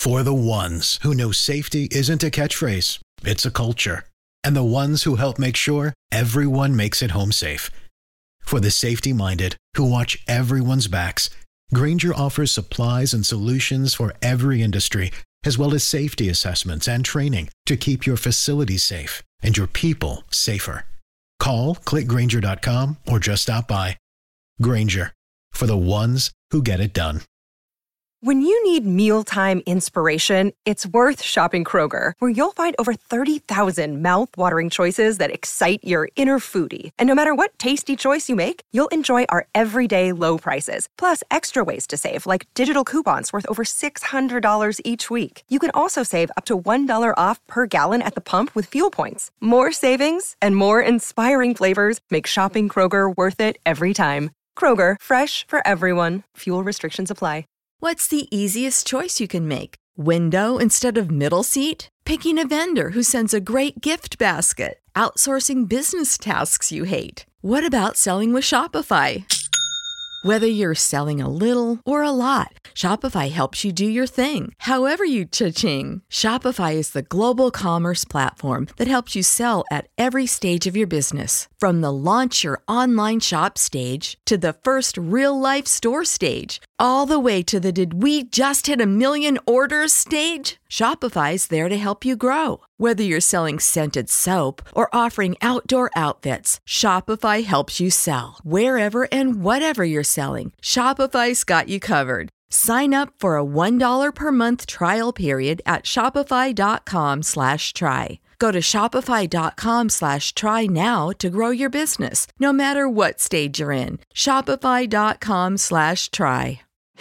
For the ones who know safety isn't a catchphrase, it's a culture. And the ones who help make sure everyone makes it home safe. For the safety-minded who watch everyone's backs, Grainger offers supplies and solutions for every industry, as well as safety assessments and training to keep your facilities safe and your people safer. Call, click Grainger.com, or just stop by. Grainger, for the ones who get it done. When you need mealtime inspiration, it's worth shopping Kroger, where you'll find over 30,000 mouth-watering choices that excite your inner foodie. And no matter what tasty choice you make, you'll enjoy our everyday low prices, plus extra ways to save, like digital coupons worth over $600 each week. You can also save up to $1 off per gallon at the pump with fuel points. More savings and more inspiring flavors make shopping Kroger worth it every time. Kroger, fresh for everyone. Fuel restrictions apply. What's the easiest choice you can make? Window instead of middle seat? Picking a vendor who sends a great gift basket? Outsourcing business tasks you hate? What about selling with Shopify? Whether you're selling a little or a lot, Shopify helps you do your thing, however you cha-ching. Shopify is the global commerce platform that helps you sell at every stage of your business. From the launch your online shop stage to the first real-life store stage, all the way to the did we just hit 1 million orders stage? Shopify's there to help you grow. Whether you're selling scented soap or offering outdoor outfits, Shopify helps you sell. Wherever and whatever you're selling, Shopify's got you covered. Sign up for a $1 per month trial period at shopify.com/try. Go to shopify.com/try now to grow your business, no matter what stage you're in. Shopify.com/try.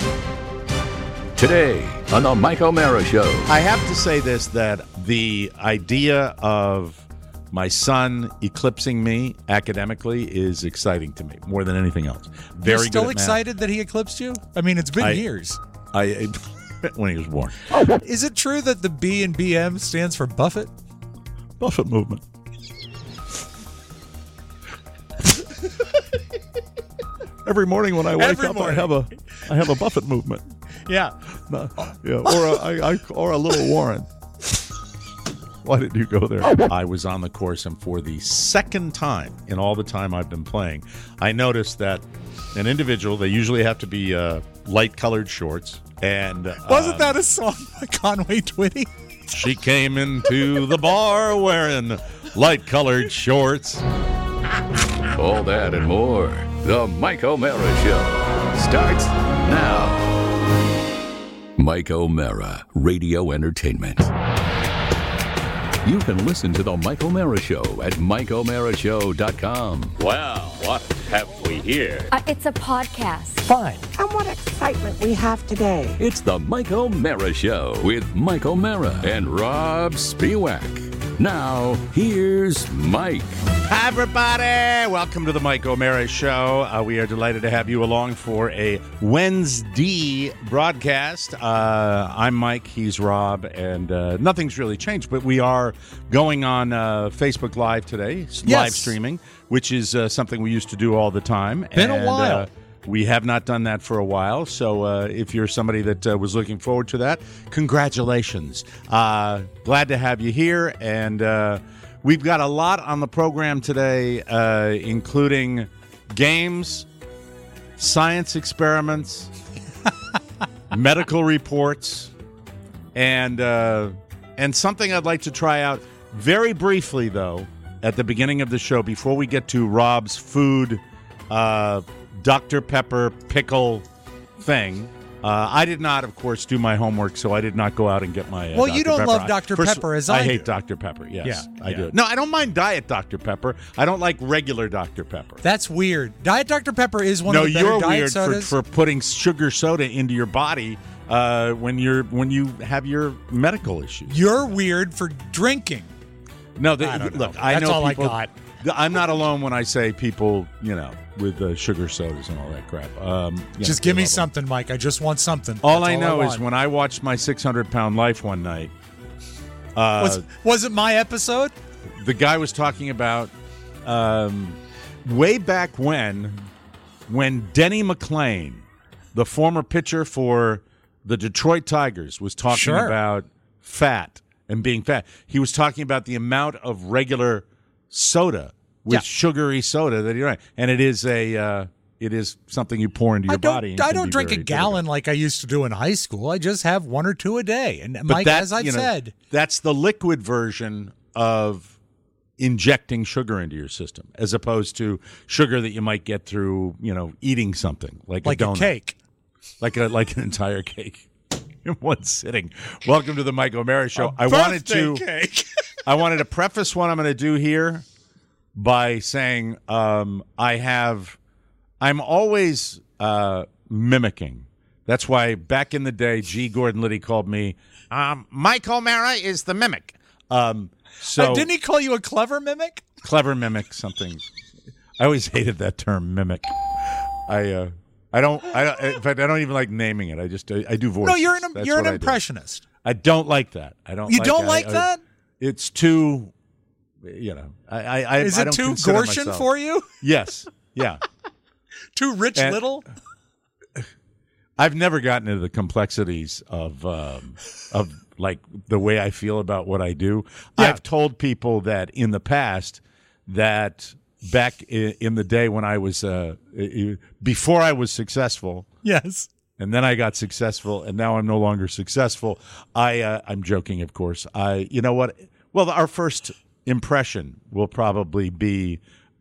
Today on the Mike O'Mara Show. I have to say this, that the idea of my son eclipsing me academically is exciting to me more than anything else. Very You're still good at math. excited that he eclipsed you? I mean, it's been years. When he was born. Is it true that the B in BM stands for Buffett? Buffett movement. Every morning when I wake up, I have a Buffett movement. Yeah. Or a little Warren. Why did you go there? I was on the course, and for the second time in all the time I've been playing, I noticed that an individual, they usually have to be light-colored shorts. And wasn't that a song by Conway Twitty? She came into the bar wearing light-colored shorts. All that and more. The Mike O'Mara Show starts now. Mike O'Mara, Radio Entertainment. You can listen to The Mike O'Mara Show at MikeO'MaraShow.com. Well, what have we here? It's a podcast. Fine. And what excitement we have today. It's The Mike O'Mara Show with Mike O'Mara and Rob Spiewak. Now, here's Mike. Hi, everybody. Welcome to the Mike O'Mara Show. We are delighted to have you along for a Wednesday broadcast. I'm Mike. He's Rob. And nothing's really changed, but we are going on Facebook Live today, live streaming, which is something we used to do all the time. Been a while. We have not done that for a while, so if you're somebody that was looking forward to that, congratulations. Glad to have you here, and we've got a lot on the program today, including games, science experiments, medical reports, and something I'd like to try out very briefly, though, at the beginning of the show, before we get to Rob's food Dr. Pepper pickle thing. I did not, of course, do my homework, so I did not go out and get my Well, Dr. you don't Pepper. love Dr. Pepper as I do. hate Dr. Pepper, yes. Yeah, I do. No, I don't mind Diet Dr. Pepper. I don't like regular Dr. Pepper. That's weird. Diet Dr. Pepper is one of the better diet sodas. No, you're weird for putting sugar soda into your body when you have your medical issues. You're weird for drinking. No, I don't look, know. I That's know all people, I got. I'm not alone when I say people, with sugar sodas and all that crap. Just give me something, Mike. I just want something. All I know is when I watched my 600-pound life one night. Was it my episode? The guy was talking about way back when Denny McLain, the former pitcher for the Detroit Tigers was talking about fat and being fat. He was talking about the amount of regular soda with sugary soda that you're right, and it is something you pour into your body. I don't drink a gallon like I used to do in high school. I just have 1 or 2 a day. And Mike, as I said, that's the liquid version of injecting sugar into your system, as opposed to sugar that you might get through, eating something like a donut. Cake, like an entire cake in one sitting. Welcome to the Mike O'Mara Show. I wanted to preface what I'm going to do here by saying I'm always mimicking. That's why back in the day, G. Gordon Liddy called me Mike O'Mara is the mimic. So didn't he call you a clever mimic? Clever mimic, something. I always hated that term, mimic. In fact, I don't even like naming it. I do voices. No, you're an impressionist. I don't like that. You don't like that? It's too, Is it too Gorshin for you? Yes. Yeah. Too Rich Little? I've never gotten into the complexities of like the way I feel about what I do. Yeah. I've told people that in the past that back in the day when I was before I was successful. Yes. And then I got successful, and now I'm no longer successful. I'm joking, of course. You know what? Well, our first impression will probably be.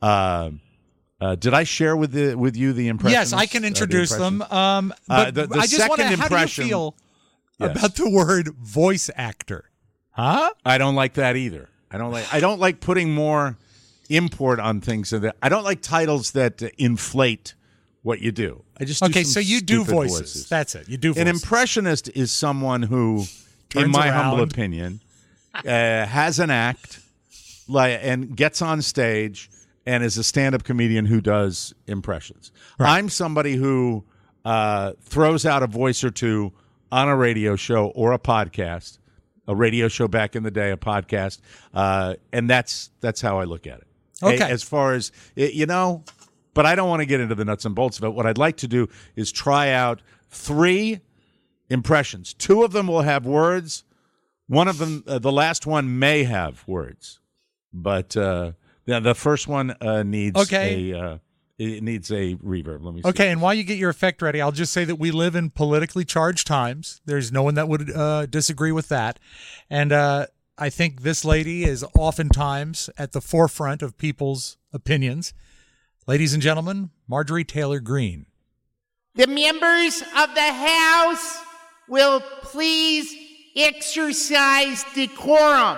Did I share with you the impression? Yes, I can introduce them. But I just want to. How do you feel about the word voice actor? Huh? I don't like that either. I don't like putting more import on things. I don't like titles that inflate what you do. I just do so you do voices. That's it. You do voices. An impressionist is someone who, in my humble opinion, has an act, and gets on stage and is a stand-up comedian who does impressions. Right. I'm somebody who throws out a voice or two on a radio show or a podcast. A radio show back in the day, a podcast, and that's how I look at it. Okay. As far as but I don't want to get into the nuts and bolts of it. What I'd like to do is try out 3 impressions. 2 of them will have words. One of them, the last one, may have words, but the first one needs it needs a reverb. Let me see. Okay, and while you get your effect ready, I'll just say that we live in politically charged times. There's no one that would disagree with that. And I think this lady is oftentimes at the forefront of people's opinions. Ladies and gentlemen, Marjorie Taylor Greene. The members of the House will please exercise decorum.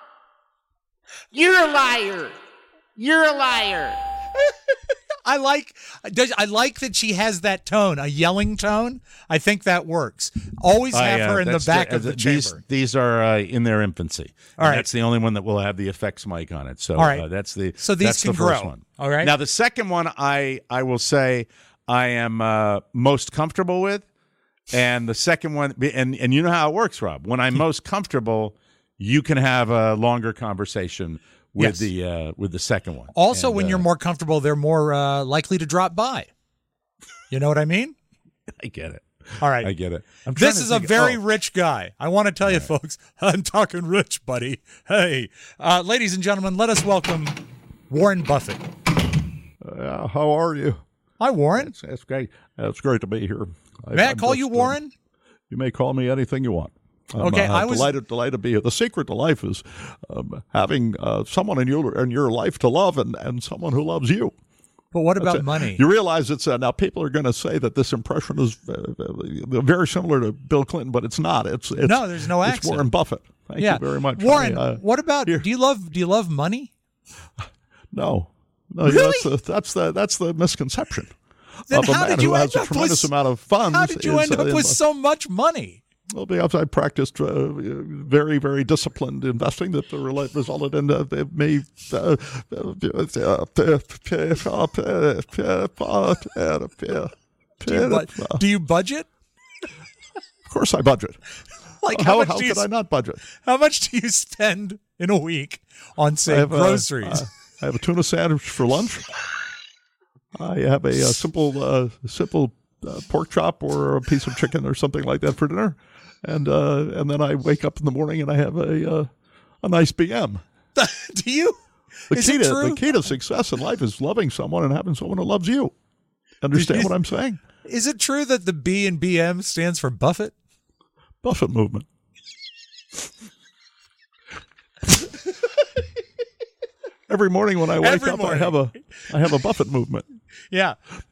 You're a liar. You're a liar. I like that she has that tone, a yelling tone. I think that works. Always have her in the back of the chamber. These are in their infancy. All right. That's the only one that will have the effects mic on it. So all right. That's these that's can the first grow. one. All right. Now the second one I will say I am most comfortable with, and the second one and you know how it works, Rob. When I'm most comfortable, you can have a longer conversation with the second one. Also, when you're more comfortable, they're more likely to drop by. You know what I mean? I get it. All right. I get it. This is a very rich guy. I want to tell you, folks, I'm talking rich, buddy. Hey, ladies and gentlemen, let us welcome Warren Buffett. How are you? Hi, Warren. That's great. It's great to be here. May I call you Warren? You may call me anything you want. Okay, I'm delighted to be here. The secret to life is having someone in your life to love and someone who loves you. But what about money? You realize it's now people are going to say that this impression is very similar to Bill Clinton, but it's not. It's no, there's no accent. It's Warren Buffett. Thank you very much, Warren. What about do you love money? No, really? That's the misconception. Then of a how man did you who has end a up tremendous with, amount of funds. How did you end up with so much money? Well, because I practiced very, very disciplined investing that resulted in me. Do you budget? Of course, I budget. Like how could I not budget? How much do you spend in a week on, say, groceries? I have a tuna sandwich for lunch. I have a simple pork chop or a piece of chicken or something like that for dinner, and then I wake up in the morning and I have a nice BM. Do you? The key to success in life is loving someone and having someone who loves you. Understand what I'm saying? Is it true that the B in BM stands for Buffett? Buffett movement. Every morning when I wake up, I have a Buffett movement. Yeah.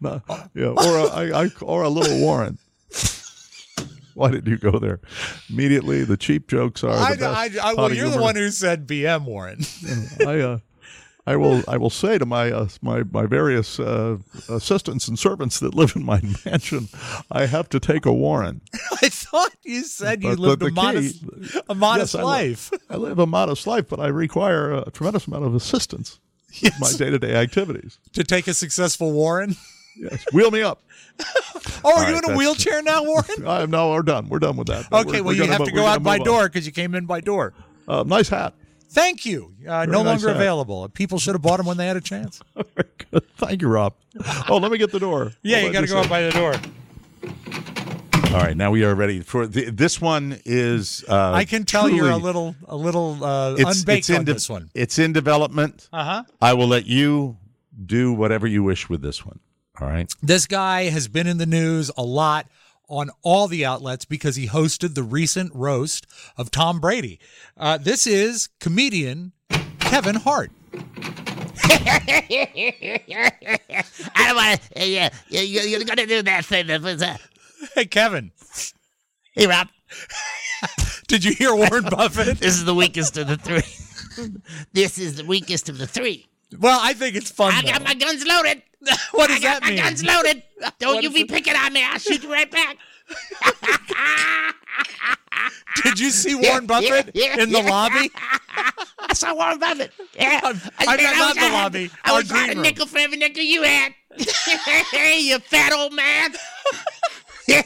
Or a little Warren. Why did you go there? Immediately, the cheap jokes are the best. Well, you're the one who said BM, Warren. I will say to my various assistants and servants that live in my mansion, I have to take a Warren. I thought you said you lived a modest life. I live a modest life, but I require a tremendous amount of assistance in my day-to-day activities. To take a successful Warren? Yes. Wheel me up. Are you in a wheelchair now, Warren? No, we're done. We're done with that. Okay, you have to go out by door because you came in by door. Nice hat. Thank you. No longer available. People should have bought them when they had a chance. Very good. Thank you, Rob. Oh, let me get the door. Yeah, you got to go out by the door. All right, now we are ready for this one. Is I can tell you're a little unbaked on this one. It's in development. I will let you do whatever you wish with this one. All right. This guy has been in the news a lot on all the outlets because he hosted the recent roast of Tom Brady. This is comedian Kevin Hart. I don't want to. You're going to do that thing. Hey, Kevin. Hey, Rob. Did you hear Warren Buffett? This is the weakest of the three. This is the weakest of the three. Well, I think it's fun. I got my guns loaded. What does that mean? My guns loaded. Don't you be picking on me. I'll shoot you right back. Did you see Warren Buffett in the lobby? I saw Warren Buffett. Yeah. I'm not in the lobby. I was trying a nickel for every nickel you had. You fat old man. You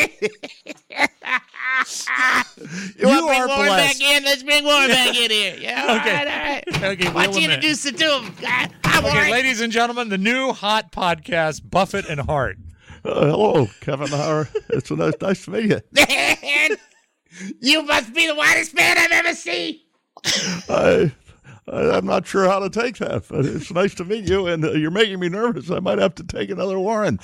want to bring Warren back in? Let's bring Warren back in here. Yeah, all right. Okay, why don't you introduce it to him? Hi, Warren. Ladies and gentlemen, the new hot podcast, Buffett and Hart. Hello, Kevin Hart. It's nice to meet you. Man, you must be the whitest man I've ever seen. I'm not sure how to take that, but it's nice to meet you, and you're making me nervous. I might have to take another Warren.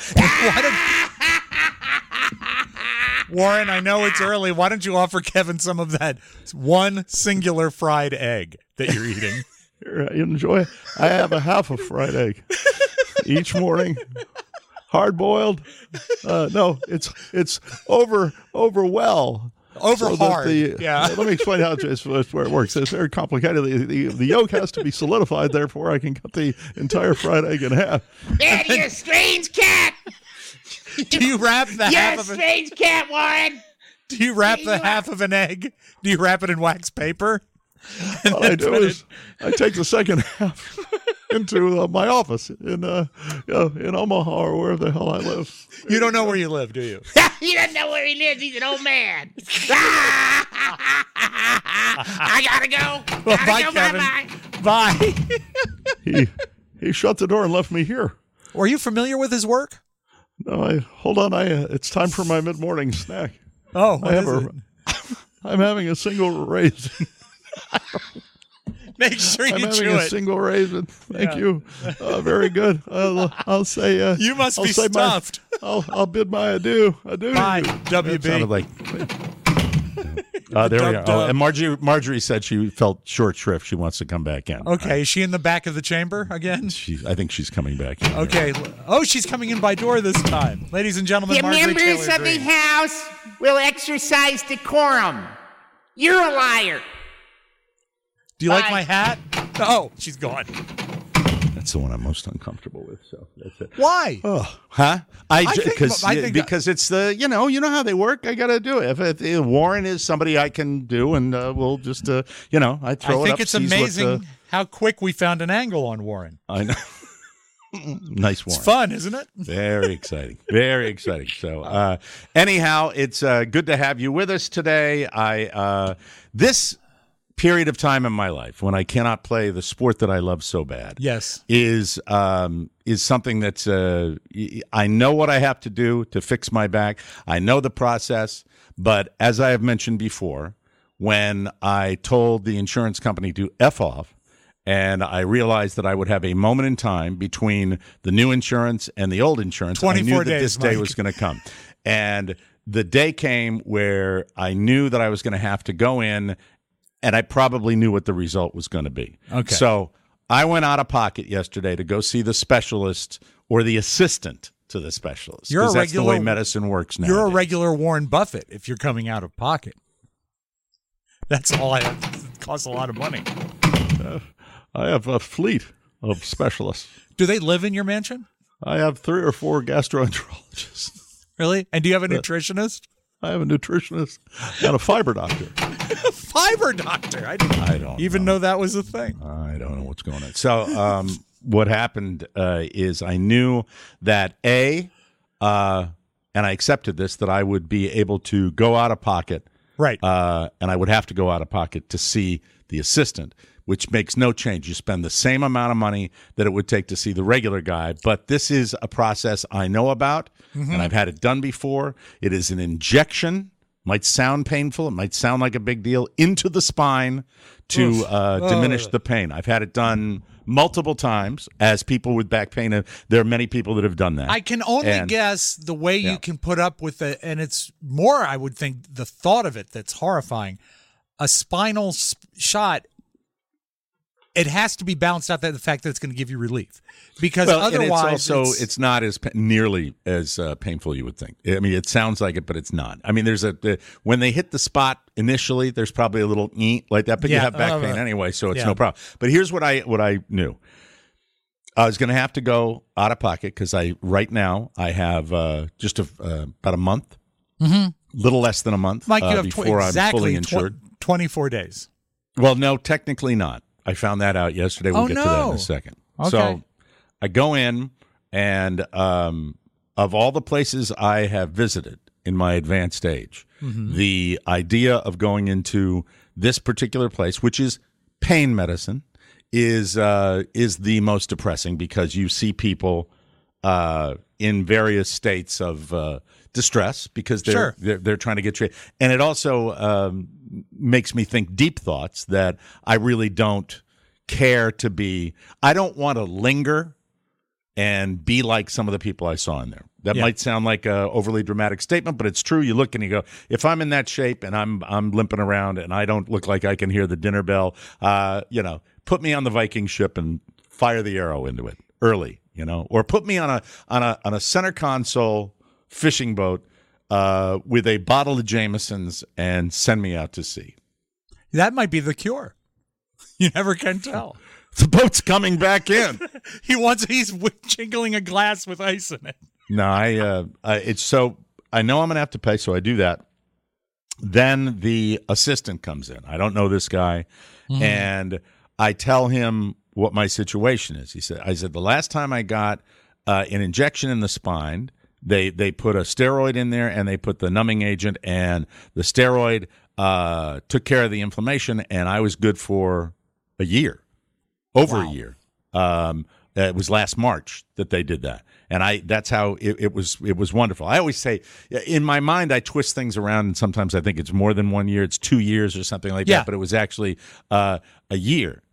Warren, I know it's early. Why don't you offer Kevin some of that one singular fried egg that you're eating? Here, you enjoy. I have a half a fried egg each morning. Hard boiled? No, it's over well. Over so hard. Yeah. Let me explain where it works. It's very complicated. The yolk has to be solidified, therefore I can cut the entire fried egg in half. Man, you're a strange cat. Do you wrap the half of a strange cat, Warren? Do you wrap the half of an egg? Do you wrap it in wax paper? All I do is I take the second half into my office in Omaha or wherever the hell I live. You don't know where you live, do you? He doesn't know where he lives. He's an old man. I gotta go. Well, bye, Kevin. Bye. He shut the door and left me here. Were you familiar with his work? No, hold on. It's time for my mid-morning snack. Oh, what is it? I'm having a single raisin. Make sure you chew it. I'm having a single raisin. Thank you. Very good. I'll say. You must be stuffed. I'll bid my adieu. Bye, WB. Sounded like. There we are. Oh, and Marjorie said she felt short shrift. She wants to come back in. Okay, is she in the back of the chamber again? I think she's coming back in. Okay. Oh, she's coming in by door this time. Ladies and gentlemen, the Marjorie members Taylor of Greene. the House will exercise decorum. You're a liar. Do you like my hat? Oh, she's gone. That's the one I'm most uncomfortable with. So that's it. Why? Oh, huh? Because it's the you know how they work. I got to do it. If Warren is somebody I can do, and we'll just I throw it up. I think it's amazing how quick we found an angle on Warren. I know. Nice Warren. It's fun, isn't it? Very exciting. Very exciting. So anyhow, it's good to have you with us today. This period of time in my life when I cannot play the sport that I love so bad. Yes. Is something that's I know what I have to do to fix my back. I know the process, but as I have mentioned before, when I told the insurance company to F off, and I realized that I would have a moment in time between the new insurance and the old insurance, 24 I knew that days, this day Mike. was going to come. And the day came where I knew that I was going to have to go in, and I probably knew what the result was going to be. Okay. So I went out of pocket yesterday to go see the specialist or the assistant to the specialist. You're a Because that's the way regular- medicine works now. You're a regular Warren Buffett if you're coming out of pocket. That's all I have. It costs a lot of money. I have a fleet of specialists. Do they live in your mansion? I have 3 or 4 gastroenterologists. Really? And do you have a nutritionist? I have a nutritionist and a fiber doctor. Fiber doctor. I don't even know that was a thing. I don't know what's going on. So what happened is I knew that and I accepted this, that I would be able to go out of pocket. Right. And I would have to go out of pocket to see the assistant, which makes no change. You spend the same amount of money that it would take to see the regular guy. But this is a process I know about, and I've had it done before. It is an injection. Might sound painful. It might sound like a big deal into the spine to diminish the pain. I've had it done multiple times as people with back pain. There are many people that have done that. I can only guess the way you can put up with it, and it's more, I would think, the thought of it that's horrifying. A spinal shot, it has to be balanced out the fact that it's going to give you relief, because otherwise, it's not as nearly as painful you would think. I mean, it sounds like it, but it's not. I mean, when they hit the spot initially, there's probably a little like that, but you have back pain anyway, so it's no problem. But here's what I knew: I was going to have to go out of pocket because right now I have just about a month, little less than a month, Mike, you have before I'm fully insured. 24 days. Well, no, technically not. I found that out yesterday. We'll get to that in a second. Okay. So I go in, and of all the places I have visited in my advanced stage, the idea of going into this particular place, which is pain medicine, is the most depressing, because you see people in various states of distress because they're trying to get treated, and it also makes me think deep thoughts that I really don't care to be. I don't want to linger and be like some of the people I saw in there. That might sound like a overly dramatic statement, but it's true. You look and you go, if I'm in that shape and I'm limping around and I don't look like I can hear the dinner bell, put me on the Viking ship and fire the arrow into it early, or put me on a center console fishing boat with a bottle of Jameson's and send me out to sea. That might be the cure. You never can tell. The boat's coming back in. He's jingling a glass with ice in it. No, it's so I know I'm going to have to pay, so I do that. Then the assistant comes in. I don't know this guy, and I tell him what my situation is. I said the last time I got an injection in the spine, they put a steroid in there and they put the numbing agent, and the steroid took care of the inflammation, and I was good for a year, over a year. It was last March that they did that, and that's how it was wonderful. I always say, in my mind, I twist things around, and sometimes I think it's more than 1 year. It's 2 years or something like that, but it was actually a year.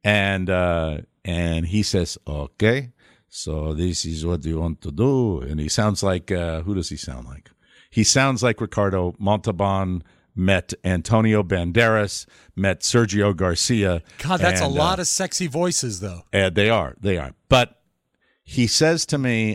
And he says, okay, so this is what you want to do. And he sounds like, who does he sound like? He sounds like Ricardo Montalban met Antonio Banderas, met Sergio Garcia. God, that's a lot of sexy voices, though. They are. But he says to me,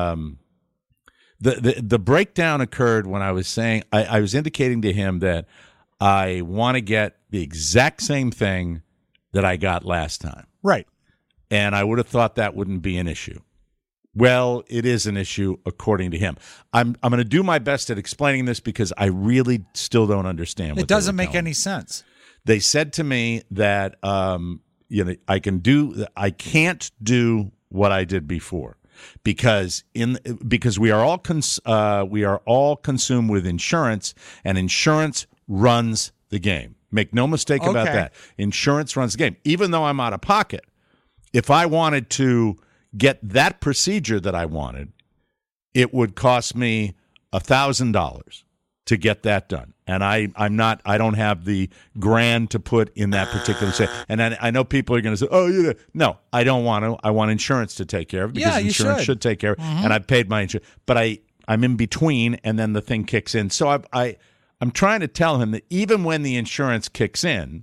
the breakdown occurred when I was saying, I was indicating to him that I want to get the exact same thing that I got last time. Right. And I would have thought that wouldn't be an issue. Well, it is an issue according to him. I'm going to do my best at explaining this because I really still don't understand what it doesn't make any sense. They said to me that I can't do what I did before because we are all consumed with insurance, and insurance runs the game. Make no mistake about that. Insurance runs the game. Even though I'm out of pocket, if I wanted to get that procedure that I wanted, it would cost me $1,000 to get that done. And I don't have the grand to put in that particular set. And I know people are going to say, oh, you know. No, I don't want to. I want insurance to take care of it because insurance should take care of it. And I've paid my insurance. But I'm in between, and then the thing kicks in. So I'm trying to tell him that even when the insurance kicks in,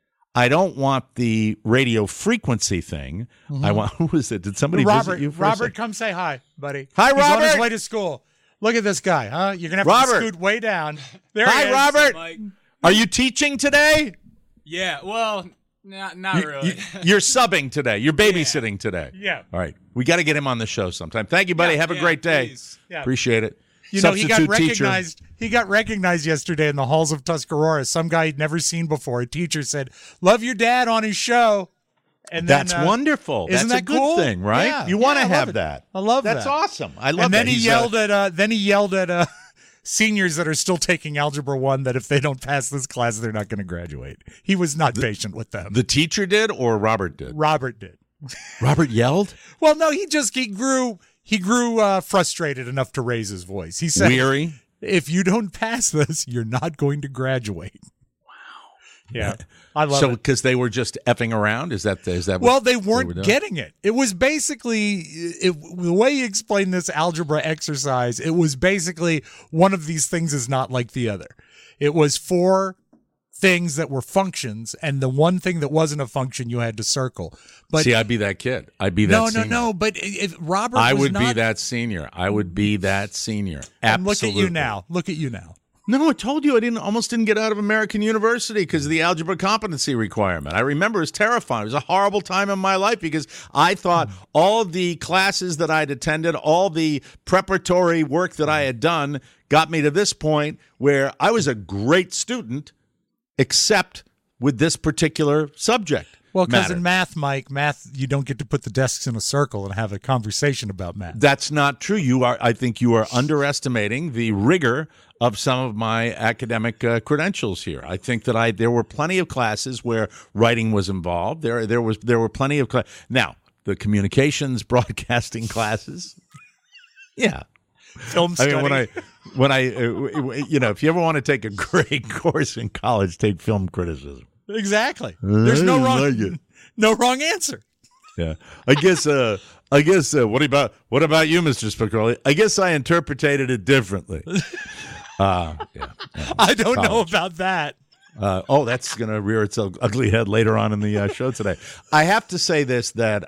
I don't want the radio frequency thing. I want, who is it? Did somebody visit you for Robert, come say hi, buddy. Hi, He's Robert. on his way to school. Look at this guy, huh? You're going to have to scoot way down. There he is. Hi, Robert. Are you teaching today? Yeah, well, not really. You're subbing today. You're babysitting today. Yeah. All right. We got to get him on the show sometime. Thank you, buddy. Have a great day. Yeah. Appreciate it. You know, he got Substitute teacher. He got recognized yesterday in the halls of Tuscarora. Some guy he'd never seen before. A teacher said, "Love your dad" on his show. And then, that's wonderful. Isn't That's that a good cool? thing, right? Yeah. You want to I love have it. that. I love that. That's awesome. I love and that. then he yelled at seniors that are still taking Algebra 1 that if they don't pass this class, they're not going to graduate. He was not patient with them. The teacher did or Robert did? Robert did. Robert yelled? Well, no, he grew frustrated enough to raise his voice. He said, weary? If you don't pass this, you're not going to graduate. Wow. Yeah. I love it. So because they were just effing around? Is that well, they weren't getting it. It was basically, the way he explained this algebra exercise, it was basically one of these things is not like the other. It was 4 things that were functions, and the one thing that wasn't a function you had to circle. But see, I'd be that kid. I'd be that senior. No. But if Robert I was would not, be that senior. I would be that senior. And Absolutely. Look at you now. No, I told you I almost didn't get out of American University because of the algebra competency requirement. I remember it was terrifying. It was a horrible time in my life because I thought all of the classes that I'd attended, all the preparatory work that I had done got me to this point where I was a great student except with this particular subject. Well, because in math, you don't get to put the desks in a circle and have a conversation about math. That's not true. I think you are underestimating the rigor of some of my academic credentials here. I think that there were plenty of classes where writing was involved. There were plenty of now the communications broadcasting classes. Yeah. Film study. I mean, when I if you ever want to take a great course in college, take film criticism. Exactly. There's no wrong answer. Yeah. I guess what about you, Mr. Spicoli? I guess I interpreted it differently. Yeah. I don't know about that. That's going to rear its ugly head later on in the show today. I have to say this, that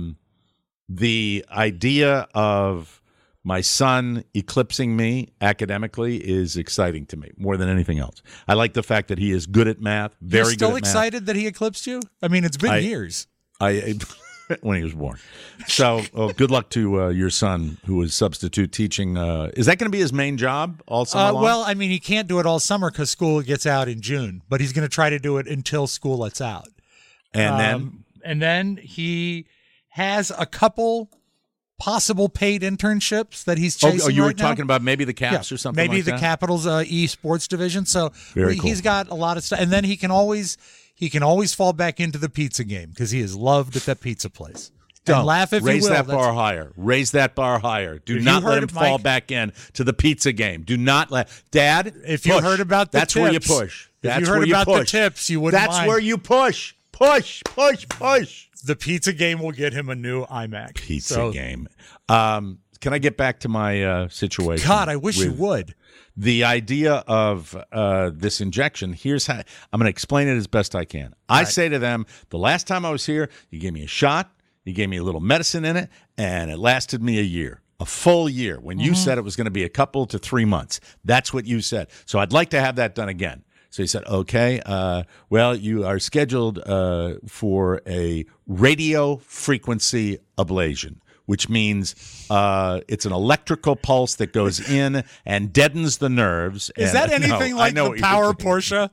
the idea of my son eclipsing me academically is exciting to me more than anything else. I like the fact that he is good at math, very good at math. You're still excited that he eclipsed you? I mean, it's been years. When he was born. So good luck to your son who is substitute teaching. Is that going to be his main job all summer long? Well, I mean, he can't do it all summer because school gets out in June, but he's going to try to do it until school lets out. And then he has a couple possible paid internships that he's chasing. You were talking about maybe the Caps or something maybe like that? Maybe the Capitals esports division. So he's got a lot of stuff. And then he can always fall back into the pizza game because he is loved at that pizza place. Don't. And laugh if Raise you will. that bar higher. Raise that bar higher. Do not let him fall back in to the pizza game. Do not let Dad. If you heard about the that's tips, where you push. If you heard about the tips, you wouldn't mind. That's where you push. Push. The pizza game will get him a new iMac. Pizza game. Can I get back to my situation? God, I wish you would. The idea of this injection, here's how I'm going to explain it as best I can. I say to them, the last time I was here, you gave me a shot, you gave me a little medicine in it, and it lasted me a year, a full year. When you said it was going to be a couple to 3 months, that's what you said. So I'd like to have that done again. So he said, okay, well, you are scheduled for a radio frequency ablation, which means it's an electrical pulse that goes in and deadens the nerves. Is that anything like the Power Porsche?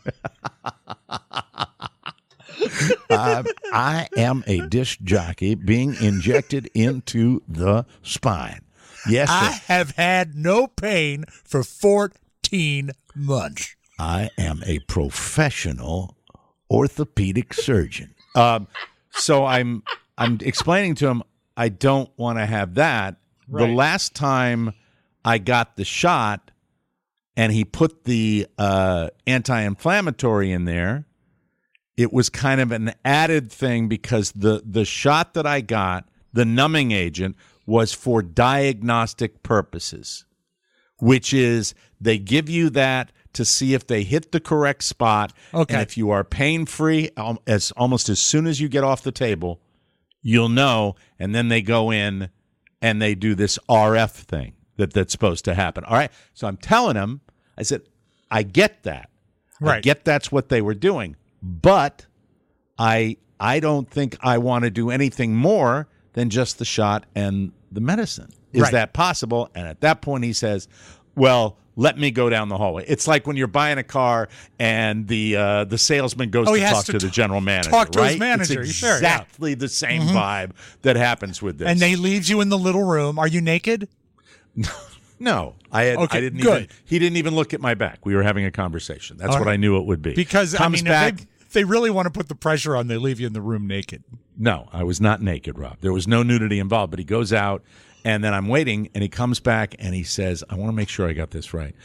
I am a disc jockey being injected into the spine. Yes, sir. I have had no pain for 14 months. I am a professional orthopedic surgeon. So I'm explaining to him I don't want to have that. Right. The last time I got the shot and he put the anti-inflammatory in there, it was kind of an added thing because the shot that I got, the numbing agent, was for diagnostic purposes, which is they give you that to see if they hit the correct spot. Okay. And if you are pain-free, almost as soon as you get off the table, you'll know, and then they go in and they do this RF thing that's supposed to happen. All right? So I'm telling him, I said, I get that. Right. I get that's what they were doing, but I don't think I want to do anything more than just the shot and the medicine. Is that possible? And at that point he says, well, let me go down the hallway. It's like when you're buying a car and the salesman goes to talk to the general manager. Talk to right? his manager. It's exactly the same vibe that happens with this. And they leave you in the little room. Are you naked? No, I didn't. Good. He didn't even look at my back. We were having a conversation. That's what I knew it would be. Because if they really want to put the pressure on, they leave you in the room naked. No, I was not naked, Rob. There was no nudity involved. But he goes out, and then I'm waiting, and he comes back, and he says, "I want to make sure I got this right.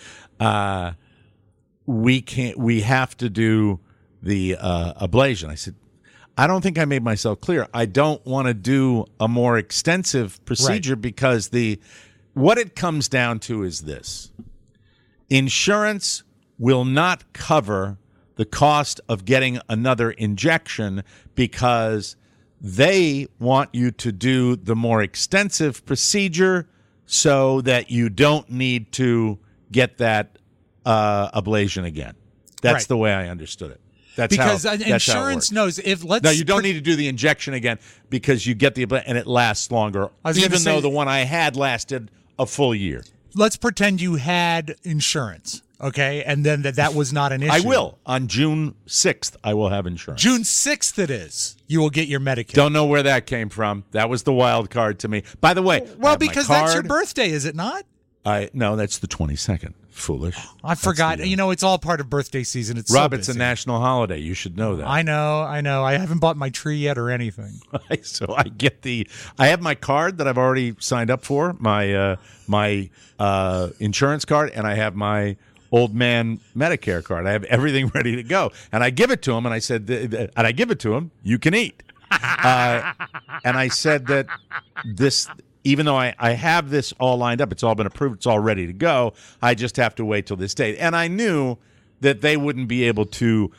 We have to do the ablation." I said, I don't think I made myself clear. I don't want to do a more extensive procedure because what it comes down to is this. Insurance will not cover the cost of getting another injection because they want you to do the more extensive procedure so that you don't need to get that ablation again. That's the way I understood it. Because insurance knows you don't need to do the injection again because you get the ablation and it lasts longer, even though the one I had lasted a full year. Let's pretend you had insurance, okay, and then that was not an issue. I will. On June 6th, I will have insurance. June 6th it is. You will get your Medicare. Don't know where that came from. That was the wild card to me. By the way, well, because that's your birthday, is it not? No, that's the 22nd. Foolish. I forgot. It's all part of birthday season. It's Rob, so it's a national holiday. You should know that. I know. I haven't bought my tree yet or anything. So I have my card that I've already signed up for, my insurance card, and I have my old man Medicare card. I have everything ready to go. And I give it to him, and I said, you can eat. And I said that this... Even though I have this all lined up, it's all been approved, it's all ready to go, I just have to wait till this date. And I knew that they wouldn't be able to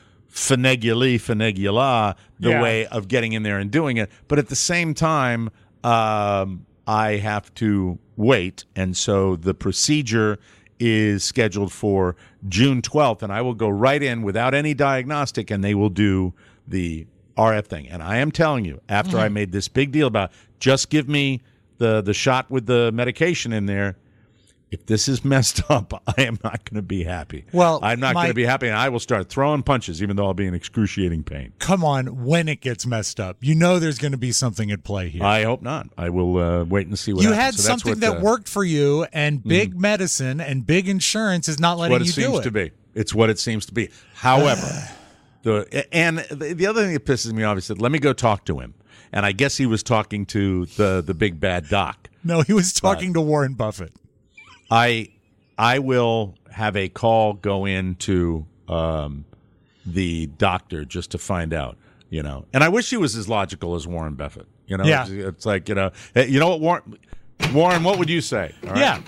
finagula the way of getting in there and doing it. But at the same time, I have to wait. And so the procedure is scheduled for June 12th, and I will go right in without any diagnostic, and they will do the RF thing. And I am telling you, after I made this big deal about just give me the shot with the medication in there, if this is messed up, I am not going to be happy. Well, I'm not going to be happy, and I will start throwing punches, even though I'll be in excruciating pain. Come on, when it gets messed up, there's going to be something at play here. I hope not. I will wait and see what happens. You had something that worked for you, and big medicine and big insurance is not letting you do it. It's what it seems to be. However, the other thing that pisses me off is that let me go talk to him. And I guess he was talking to the big bad doc. No, he was talking to Warren Buffett. I will have a call go into the doctor just to find out, And I wish he was as logical as Warren Buffett. Yeah. It's like, you know what, Warren, what would you say? All right? Yeah.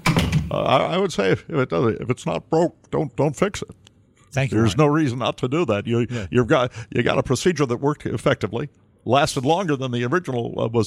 I would say if it's not broke, don't fix it. Thank you. There's no reason not to do that. You got a procedure that worked effectively. Lasted longer than the original was.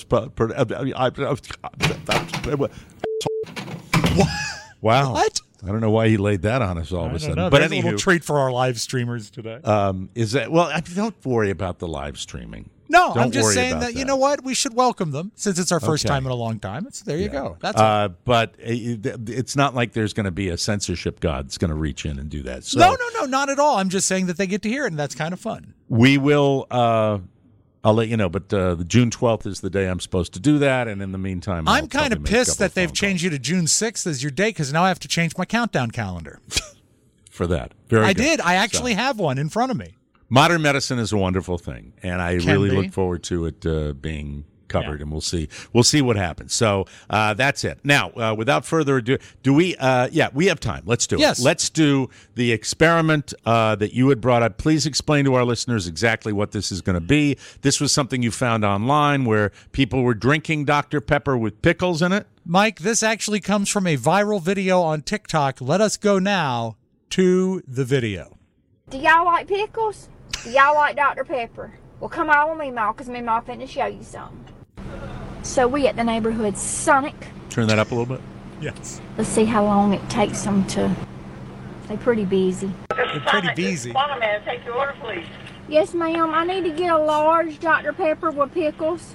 Wow! What? I don't know why he laid that on us all of a sudden. But anyway, a little treat for our live streamers today. Is that don't worry about the live streaming. No, I'm just saying that you know what, we should welcome them since it's our first time in a long time. There you go. That's all. But it's not like there's going to be a censorship god that's going to reach in and do that. So no, not at all. I'm just saying that they get to hear it, and that's kind of fun. We will. I'll let you know, but the June 12th is the day I'm supposed to do that, and in the meantime, I'm kind of pissed that they've changed you to June 6th as your date because now I have to change my countdown calendar. for that. Very I good. did. I actually have one in front of me. Modern medicine is a wonderful thing, and I really be. look forward to it being covered, and we'll see what happens. So that's it. Now, without further ado, do we? We have time. Let's do it. Yes. Let's do the experiment that you had brought up. Please explain to our listeners exactly what this is going to be. This was something you found online where people were drinking Dr. Pepper with pickles in it. Mike, this actually comes from a viral video on TikTok. Let us go now to the video. Do y'all like pickles? Do y'all like Dr. Pepper? Well, come on with me, Ma, because me, Ma, finna show you something. So we at the neighborhood Sonic. Turn that up a little bit. Yes. Let's see how long it takes them to... They're pretty busy. They're pretty busy. Hold on a minute. Take your order, please. Yes, ma'am. I need to get a large Dr. Pepper with pickles.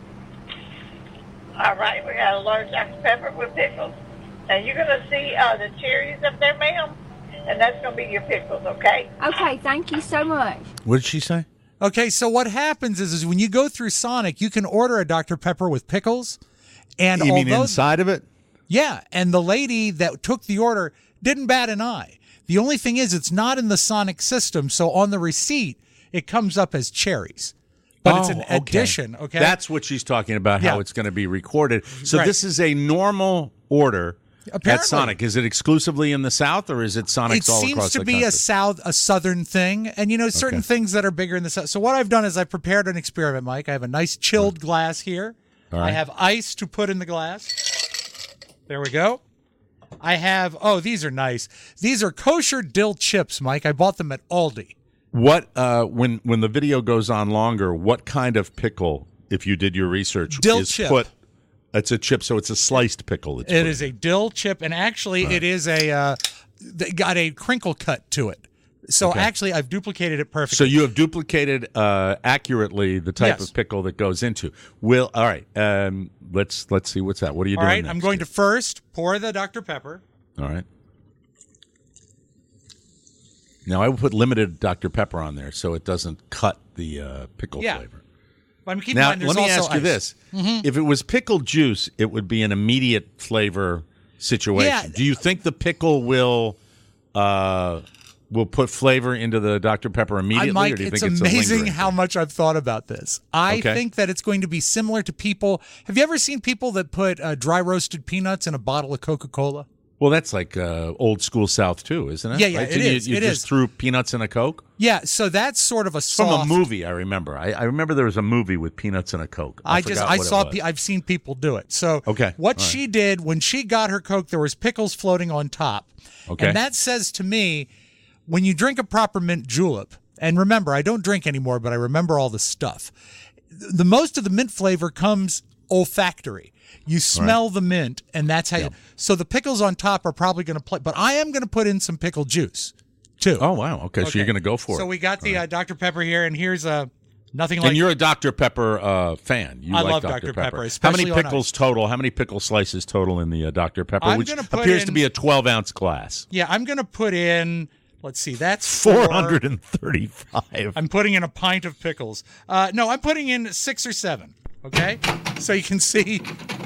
All right, we got a large Dr. Pepper with pickles. Now you're going to see the cherries up there, ma'am, and that's going to be your pickles, okay? Okay, thank you so much. What did she say? Okay, so what happens is when you go through Sonic, you can order a Dr. Pepper with pickles. And you mean inside of it? Yeah, and the lady that took the order didn't bat an eye. The only thing is it's not in the Sonic system, so on the receipt, it comes up as cherries. But it's an addition, okay? That's what she's talking about, how it's going to be recorded. So this is a normal order at Sonic. Is it exclusively in the South, or is it Sonic's all across the country? It seems to be a Southern thing, and certain things that are bigger in the South. So what I've done is I've prepared an experiment, Mike. I have a nice chilled glass here. All right. I have ice to put in the glass. There we go. I have, these are nice. These are kosher dill chips, Mike. I bought them at Aldi. What when the video goes on longer, what kind of pickle, if you did your research, dill is chip. put? It's a chip, so it's a sliced pickle. It is a dill chip, and actually it is got a crinkle cut to it. So actually I've duplicated it perfectly. So you have duplicated accurately the type of pickle that goes into. All right. Let's see what's that. What are you doing? All right, next? I'm going to first pour the Dr. Pepper. All right. Now I will put limited Dr. Pepper on there so it doesn't cut the pickle flavor. But keep in now mind, let me ask you ice. this: if it was pickle juice, it would be an immediate flavor situation. Yeah. Do you think the pickle will put flavor into the Dr. Pepper immediately, Mike, or do you it's think it's amazing how much I've thought about this. I think that it's going to be similar to people. Have you ever seen people that put dry roasted peanuts in a bottle of Coca-Cola? Well, that's like old school South too, isn't it? Yeah, right? it is. You just threw peanuts in a Coke? Yeah, so that's sort of a soft... From a movie, I remember. I remember there was a movie with peanuts in a Coke. I've seen people do it. So what she did when she got her Coke, there was pickles floating on top. Okay. And that says to me, when you drink a proper mint julep, and remember, I don't drink anymore, but I remember all the stuff. The most of the mint flavor comes olfactory. You smell the mint, and that's how you... So the pickles on top are probably going to play... But I am going to put in some pickle juice, too. Oh, wow. Okay, so you're going to go for it. So we got the Dr. Pepper here, and here's nothing like... And you're a Dr. Pepper fan. I love Dr. Pepper. How many pickles total? How many pickle slices total in the Dr. Pepper, which appears to be a 12-ounce glass? Yeah, I'm going to put in... Let's see, that's 435. I'm putting in a pint of pickles. No, I'm putting in 6 or 7, okay? So you can see...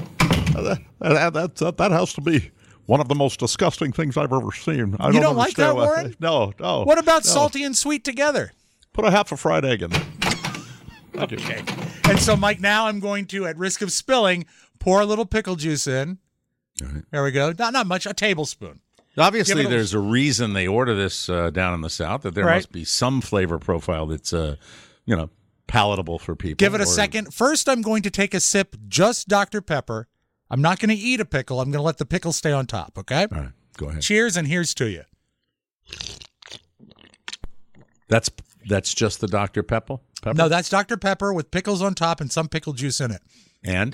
That has to be one of the most disgusting things I've ever seen. You don't like that, Warren? No. What about salty and sweet together? Put a half a fried egg in there. Okay. And so, Mike, now I'm going to, at risk of spilling, pour a little pickle juice in. All right. There we go. Not much, a tablespoon. Obviously, there's a reason they order this down in the South, that there must be some flavor profile that's, palatable for people. Give it a second. First, I'm going to take a sip, just Dr. Pepper. I'm not going to eat a pickle. I'm going to let the pickle stay on top, okay? All right, go ahead. Cheers, and here's to you. That's just the Dr. Pepper? No, that's Dr. Pepper with pickles on top and some pickle juice in it. And?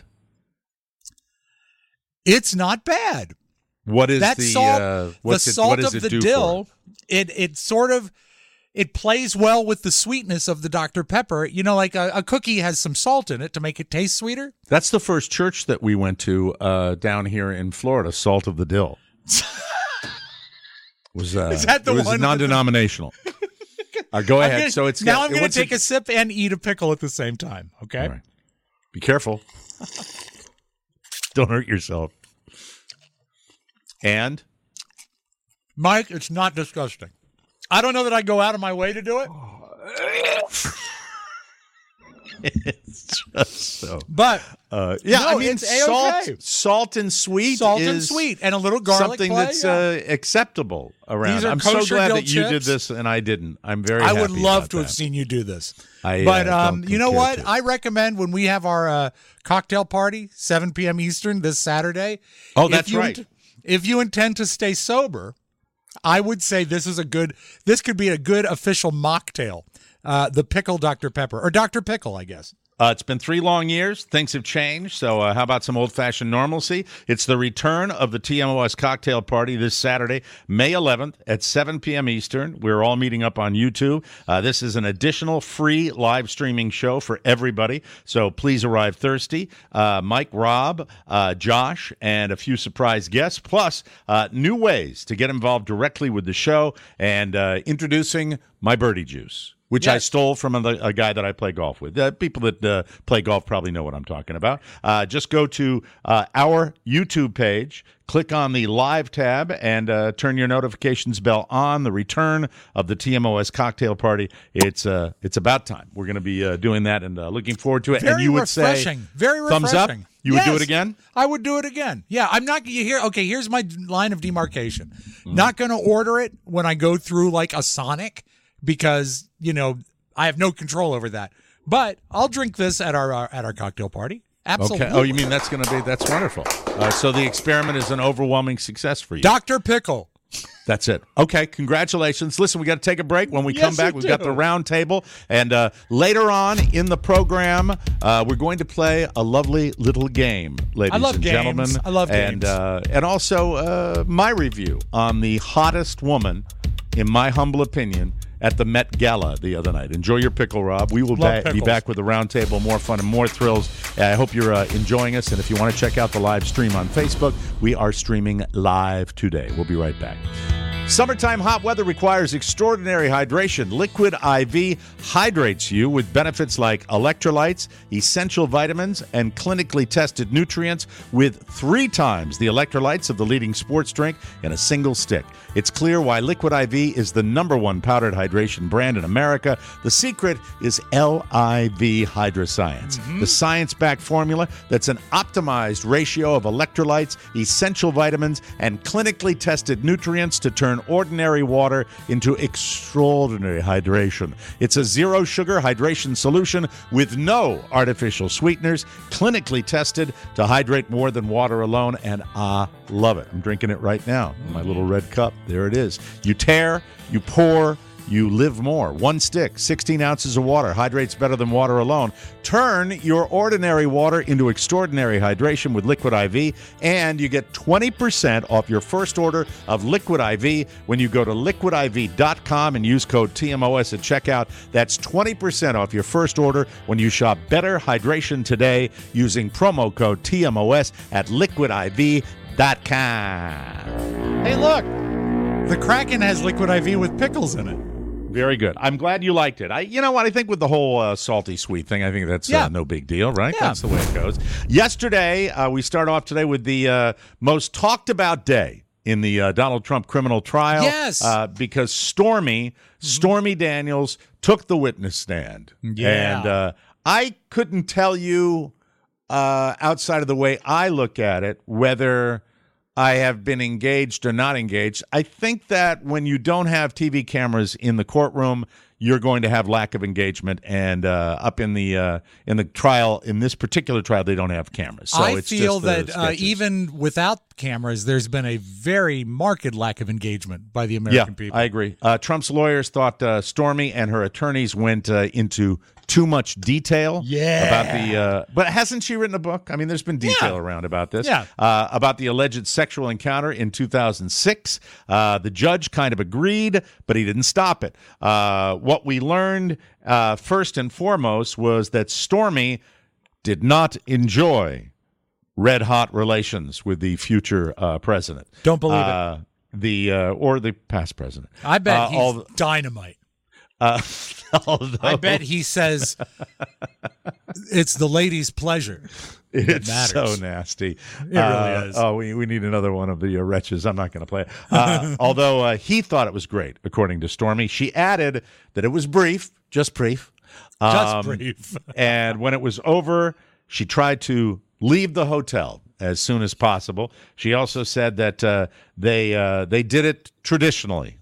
It's not bad. What is that the salt? The salt of the dill. It sort of plays well with the sweetness of the Dr. Pepper. You know, like a cookie has some salt in it to make it taste sweeter. That's the first church that we went to down here in Florida. Salt of the Dill. Is that the one? It was non-denominational. Go ahead. I'm going to take a sip and eat a pickle at the same time. Okay. All right. Be careful. Don't hurt yourself. And? Mike, it's not disgusting. I don't know that I go out of my way to do it. It's just so. But I mean, it's salt and sweet, and a little garlic. Something that's acceptable around. These are I'm so kosher glad dill that you did chips. this and I didn't. I'm very. I happy would love about to have that. seen you do this. Don't You know what? care to. I recommend when we have our cocktail party, 7 p.m. Eastern this Saturday. Oh, that's right. If you intend to stay sober, I would say this could be a good official mocktail. The Pickle Dr. Pepper, or Dr. Pickle, I guess. It's been 3 long years. Things have changed. So how about some old-fashioned normalcy? It's the return of the TMOS cocktail party this Saturday, May 11th at 7 p.m. Eastern. We're all meeting up on YouTube. This is an additional free live streaming show for everybody. So please arrive thirsty. Mike, Rob, Josh, and a few surprise guests, plus new ways to get involved directly with the show, and introducing my birdie juice, which I stole from a guy that I play golf with. People that play golf probably know what I'm talking about. Just go to our YouTube page, click on the live tab, and turn your notifications bell on. The return of the TMOS cocktail party. It's about time. We're going to be doing that and looking forward to it. Very and you would refreshing. say, Very refreshing. thumbs up? You would do it again? I would do it again. Yeah, I'm not going to hear. Okay, here's my line of demarcation. Not going to order it when I go through like a Sonic, because, I have no control over that. But I'll drink this at our cocktail party. Absolutely. Okay. Oh, you mean that's wonderful. So the experiment is an overwhelming success for you. Dr. Pickle. That's it. Okay, congratulations. Listen, we got to take a break. When we come back, we've got the round table. And later on in the program, we're going to play a lovely little game, ladies and gentlemen. I love games. And also my review on the hottest woman, in my humble opinion, at the Met Gala the other night. Enjoy your pickle, Rob. We will be back with the round table, more fun and more thrills. I hope you're enjoying us, and if you want to check out the live stream on Facebook, we are streaming live today. We'll be right back. Summertime hot weather requires extraordinary hydration. Liquid IV hydrates you with benefits like electrolytes, essential vitamins, and clinically tested nutrients with 3 times the electrolytes of the leading sports drink in a single stick. It's clear why Liquid IV is the #1 powdered hydration brand in America. The secret is LIV Hydroscience, the science-backed formula that's an optimized ratio of electrolytes, essential vitamins, and clinically tested nutrients to turn ordinary water into extraordinary hydration. It's a zero-sugar hydration solution with no artificial sweeteners, clinically tested to hydrate more than water alone, and I love it. I'm drinking it right now in my little red cup. There it is. You tear, you pour, you live more. 1 stick, 16 ounces of water, hydrates better than water alone. Turn your ordinary water into extraordinary hydration with Liquid IV, and you get 20% off your first order of Liquid IV when you go to liquidiv.com and use code TMOS at checkout. That's 20% off your first order when you shop Better Hydration today using promo code TMOS at liquidiv.com. Hey, look. The Kraken has Liquid IV with pickles in it. Very good. I'm glad you liked it. You know what? I think with the whole salty sweet thing, I think that's no big deal, right? Yeah. That's the way it goes. Yesterday, we start off today with the most talked about day in the Donald Trump criminal trial. Yes. Because Stormy Daniels took the witness stand. Yeah. And I couldn't tell you, outside of the way I look at it, whether I have been engaged or not engaged. I think that when you don't have TV cameras in the courtroom, you're going to have lack of engagement. And up in the trial, in this particular trial, they don't have cameras. So I it's feel just that even without cameras, there's been a very marked lack of engagement by the American people. I agree. Trump's lawyers thought Stormy and her attorneys went into too much detail about the but hasn't she written a book? I mean, there's been detail around about this. About the alleged sexual encounter in 2006. The judge kind of agreed, but he didn't stop it. What we learned first and foremost was that Stormy did not enjoy red-hot relations with the future president. Don't believe it. Or the past president. I bet he's dynamite. Although, I bet he says it's the lady's pleasure. It's matters. so nasty. It really is. Oh, we need another one of the wretches. I'm not going to play it. Although he thought it was great, according to Stormy. She added that it was brief, just brief. Just brief. And when it was over, she tried to leave the hotel as soon as possible. She also said that they did it traditionally.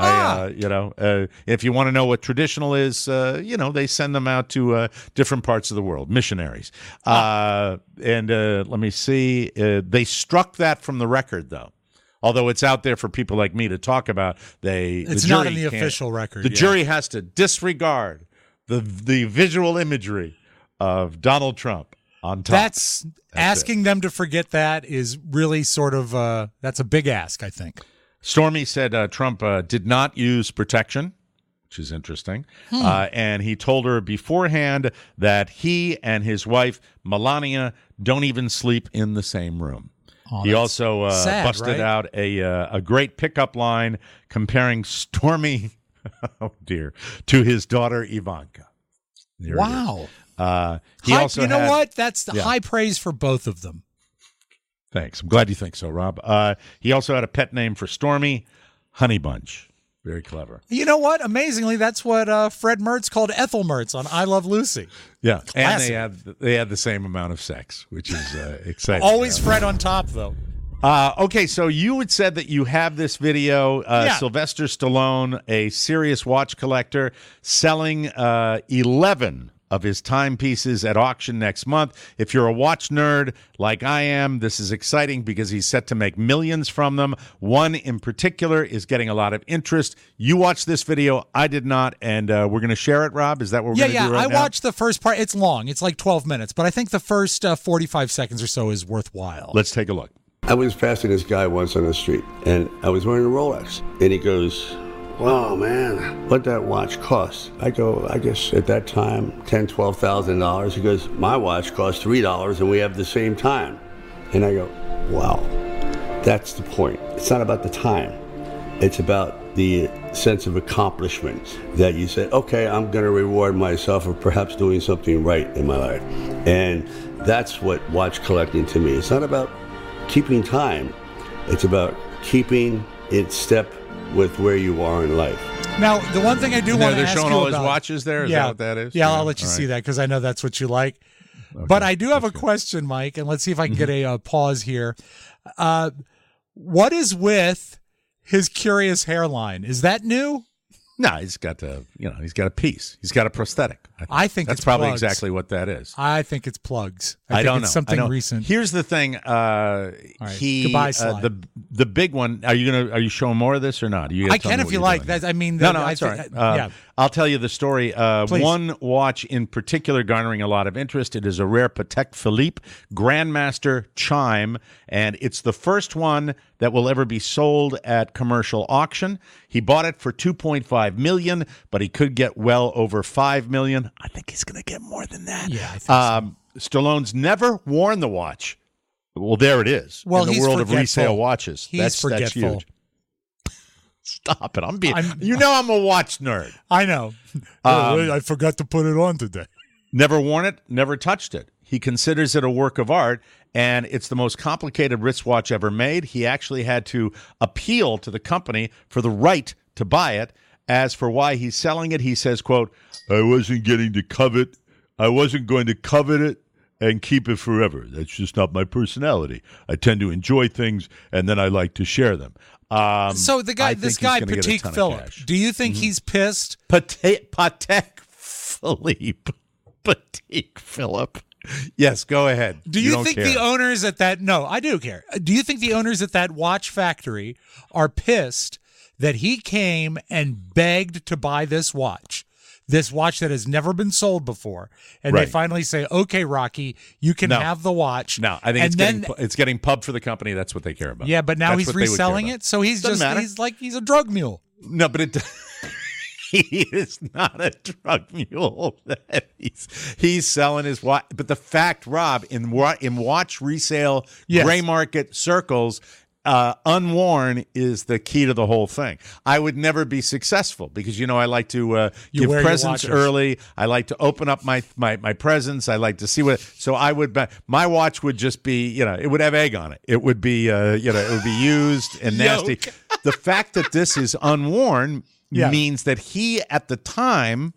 If you want to know what traditional is, they send them out to different parts of the world, missionaries. Let me see. They struck that from the record, though. Although it's out there for people like me to talk about, it's not in the official record. The jury has to disregard the visual imagery of Donald Trump on top. That's asking them to forget that is really sort of that's a big ask, I think. Stormy said Trump did not use protection, which is interesting. And he told her beforehand that he and his wife, Melania, don't even sleep in the same room. Oh, he also busted right? out a great pickup line comparing Stormy, to his daughter, Ivanka. Wow. He also you know had, what? That's the high praise for both of them. Thanks. I'm glad you think so, Rob. He also had a pet name for Stormy, Honey Bunch. Very clever. You know what? Amazingly, that's what Fred Mertz called Ethel Mertz on I Love Lucy. Yeah, Classic. and they had the same amount of sex, which is exciting. Always Fred on top, though. Okay, so you had said that you have this video, Sylvester Stallone, a serious watch collector, selling 11 of his timepieces at auction next month. If you're a watch nerd like I am, this is exciting because he's set to make millions from them. One in particular is getting a lot of interest. You watched this video. I did not, and we're going to share it, Rob. Is that what we're going to do right now? I watched the first part. It's long. It's like 12 minutes, but I think the first 45 seconds or so is worthwhile. Let's take a look. I was passing this guy once on the street, and I was wearing a Rolex, and he goes, "Wow, man, what'd that watch cost?" I go, I guess at that time, $10,000, $12,000. He goes, "My watch costs $3 and we have the same time." And I go, wow, that's the point. It's not about the time. It's about the sense of accomplishment that you say, okay, I'm going to reward myself for perhaps doing something right in my life. And that's what watch collecting to me. It's not about keeping time. It's about keeping in step with where you are in life. Now, the one thing I do want to ask you about... They're showing all his watches there? Is that what that is? Yeah, I'll let you see that because I know that's what you like. Okay, but I do have a question, Mike, and let's see if I can get a pause here. What is with his curious hairline? Is that new? No, he's got he's got a piece. He's got a prosthetic. I think that's it's probably plugs. Exactly what that is. I think it's plugs. I don't it's know. Something recent. Here's the thing. Right. Goodbye, slide. The big one. Are you showing more of this or not? I can if you like. No, it's all right. Yeah. I'll tell you the story. One watch in particular garnering a lot of interest. It is a rare Patek Philippe Grandmaster chime, and it's the first one that will ever be sold at commercial auction. He bought it for $2.5 million, but he could get well over $5 million. I think he's going to get more than that. Yeah, I think so. Stallone's never worn the watch. Well, there it is. Well, in the world of resale watches. That's huge. Stop it. I'm a watch nerd. I know. I forgot to put it on today. Never worn it, never touched it. He considers it a work of art, and it's the most complicated wristwatch ever made. He actually had to appeal to the company for the right to buy it. As for why he's selling it, he says, quote, I wasn't going to covet it and keep it forever. That's just not my personality. I tend to enjoy things, and then I like to share them. So this guy, Patek Philippe, do you think he's pissed? Patek Philippe. Patek Philippe. Yes, go ahead. Do you think the owners at that... No, I do care. Do you think the owners at that watch factory are pissed that he came and begged to buy this watch that has never been sold before, and they finally say, okay, Rocky, you can have the watch. No, I think it's getting pub for the company. That's what they care about. Yeah, but now he's reselling it, so he's he's a drug mule. No, but he is not a drug mule. He's selling his watch. But the fact, Rob, in watch resale gray market circles, unworn is the key to the whole thing. I would never be successful because, I like to give presents early. I like to open up my presents. I like to see so I would, my watch would just be, it would have egg on it. It would be, it would be used and nasty. The fact that this is unworn means that he at the time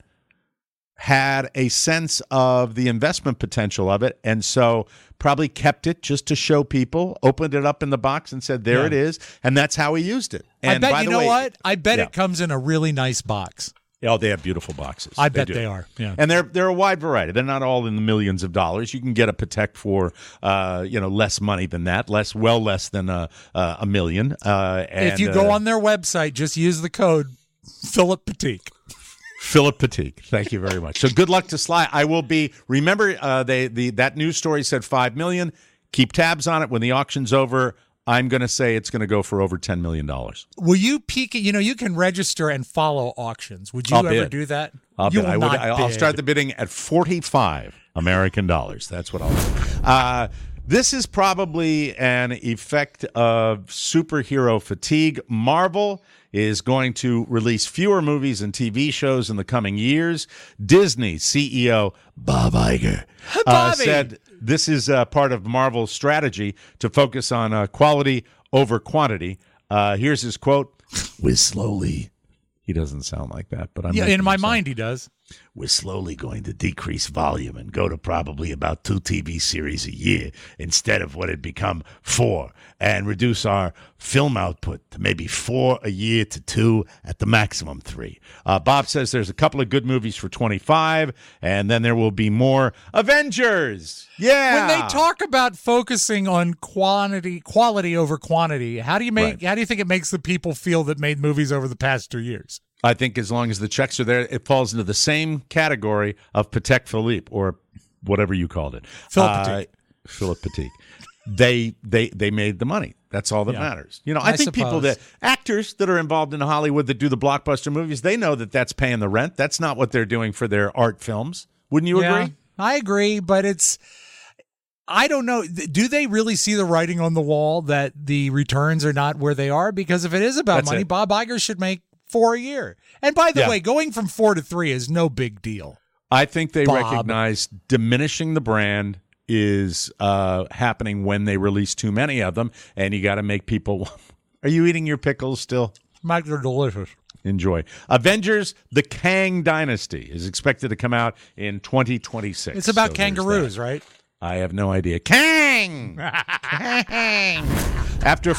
had a sense of the investment potential of it, and so probably kept it just to show people, opened it up in the box and said, there it is, and that's how he used it. And I bet, what? I bet it comes in a really nice box. Oh, they have beautiful boxes. I bet they are. Yeah, and they're a wide variety. They're not all in the millions of dollars. You can get a Patek for less money than that, less than a million. If you go on their website, just use the code Philip Patek. Philip Patek. Thank you very much. So good luck to Sly. I will be. Remember, that news story said $5 million. Keep tabs on it. When the auction's over, I'm going to say it's going to go for over $10 million. Will you peek? You can register and follow auctions. Would you ever do that? I'll bid. I'll start the bidding at 45 American dollars. That's what I'll do. This is probably an effect of superhero fatigue. Marvel is going to release fewer movies and TV shows in the coming years. Disney CEO Bob Iger said this is part of Marvel's strategy to focus on quality over quantity. Here's his quote. We're slowly... He doesn't sound like that, but in my mind he does. We're slowly going to decrease volume and go to probably about 2 TV series a year instead of what had become 4, and reduce our film output to maybe 4 a year to 2 at the maximum 3. Bob says there's a couple of good movies for 25, and then there will be more Avengers. Yeah. When they talk about focusing on quality over quantity, how do you think it makes the people feel that made movies over the past 2 years? I think as long as the checks are there, it falls into the same category of Patek Philippe or whatever you called it. Philip Patek. They made the money. That's all that matters. I think people actors that are involved in Hollywood that do the blockbuster movies, they know that that's paying the rent. That's not what they're doing for their art films. Wouldn't you agree? I agree, but I don't know. Do they really see the writing on the wall that the returns are not where they are? Because if it is about money, Bob Iger should make 4 a year. And by the way, going from 4 to 3 is no big deal. I think they recognize diminishing the brand is happening when they release too many of them, and you got to make people... Are you eating your pickles still? They're delicious. Enjoy. Avengers, The Kang Dynasty is expected to come out in 2026. It's about kangaroos, right? I have no idea. Kang! Kang! After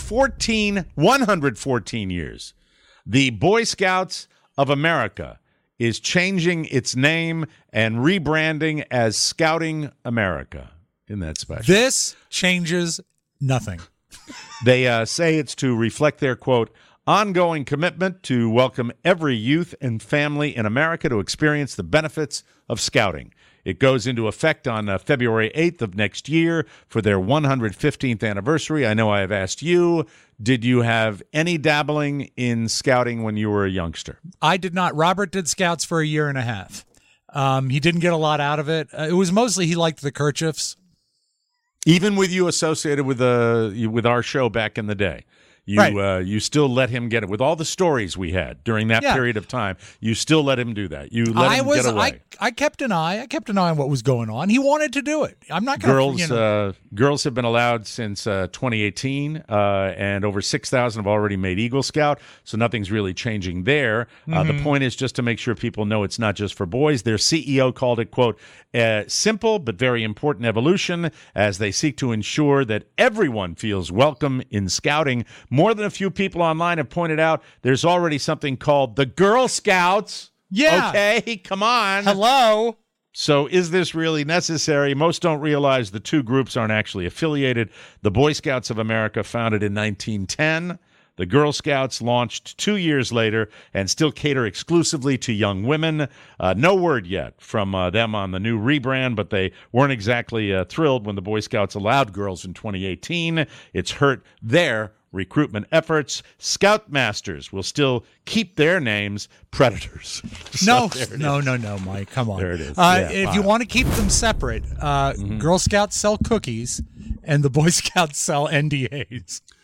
114 years, the Boy Scouts of America is changing its name and rebranding as Scouting America. Isn't that special? This changes nothing. They say it's to reflect their, quote, ongoing commitment to welcome every youth and family in America to experience the benefits of scouting. It goes into effect on February 8th of next year for their 115th anniversary. I know I have asked you, did you have any dabbling in scouting when you were a youngster? I did not. Robert did scouts for 1.5 years. He didn't get a lot out of it. It was mostly he liked the kerchiefs. Even with you associated with our show back in the day. You still let him get it. With all the stories we had during that period of time, you still let him do that. You let him get away. I kept an eye. I kept an eye on what was going on. He wanted to do it. I'm not going to... Girls have been allowed since 2018, and over 6,000 have already made Eagle Scout, so nothing's really changing there. The point is just to make sure people know it's not just for boys. Their CEO called it, quote, simple but very important evolution as they seek to ensure that everyone feels welcome in scouting. More than a few people online have pointed out there's already something called the Girl Scouts. Yeah. Okay, come on. Hello. So is this really necessary? Most don't realize the two groups aren't actually affiliated. The Boy Scouts of America, founded in 1910. The Girl Scouts launched 2 years later and still cater exclusively to young women. No word yet from them on the new rebrand, but they weren't exactly thrilled when the Boy Scouts allowed girls in 2018. It's hurt their recruitment efforts. Scoutmasters will still keep their names, Predators. No, Mike. Come on. There it is. If you want to keep them separate, Girl Scouts sell cookies and the Boy Scouts sell NDAs.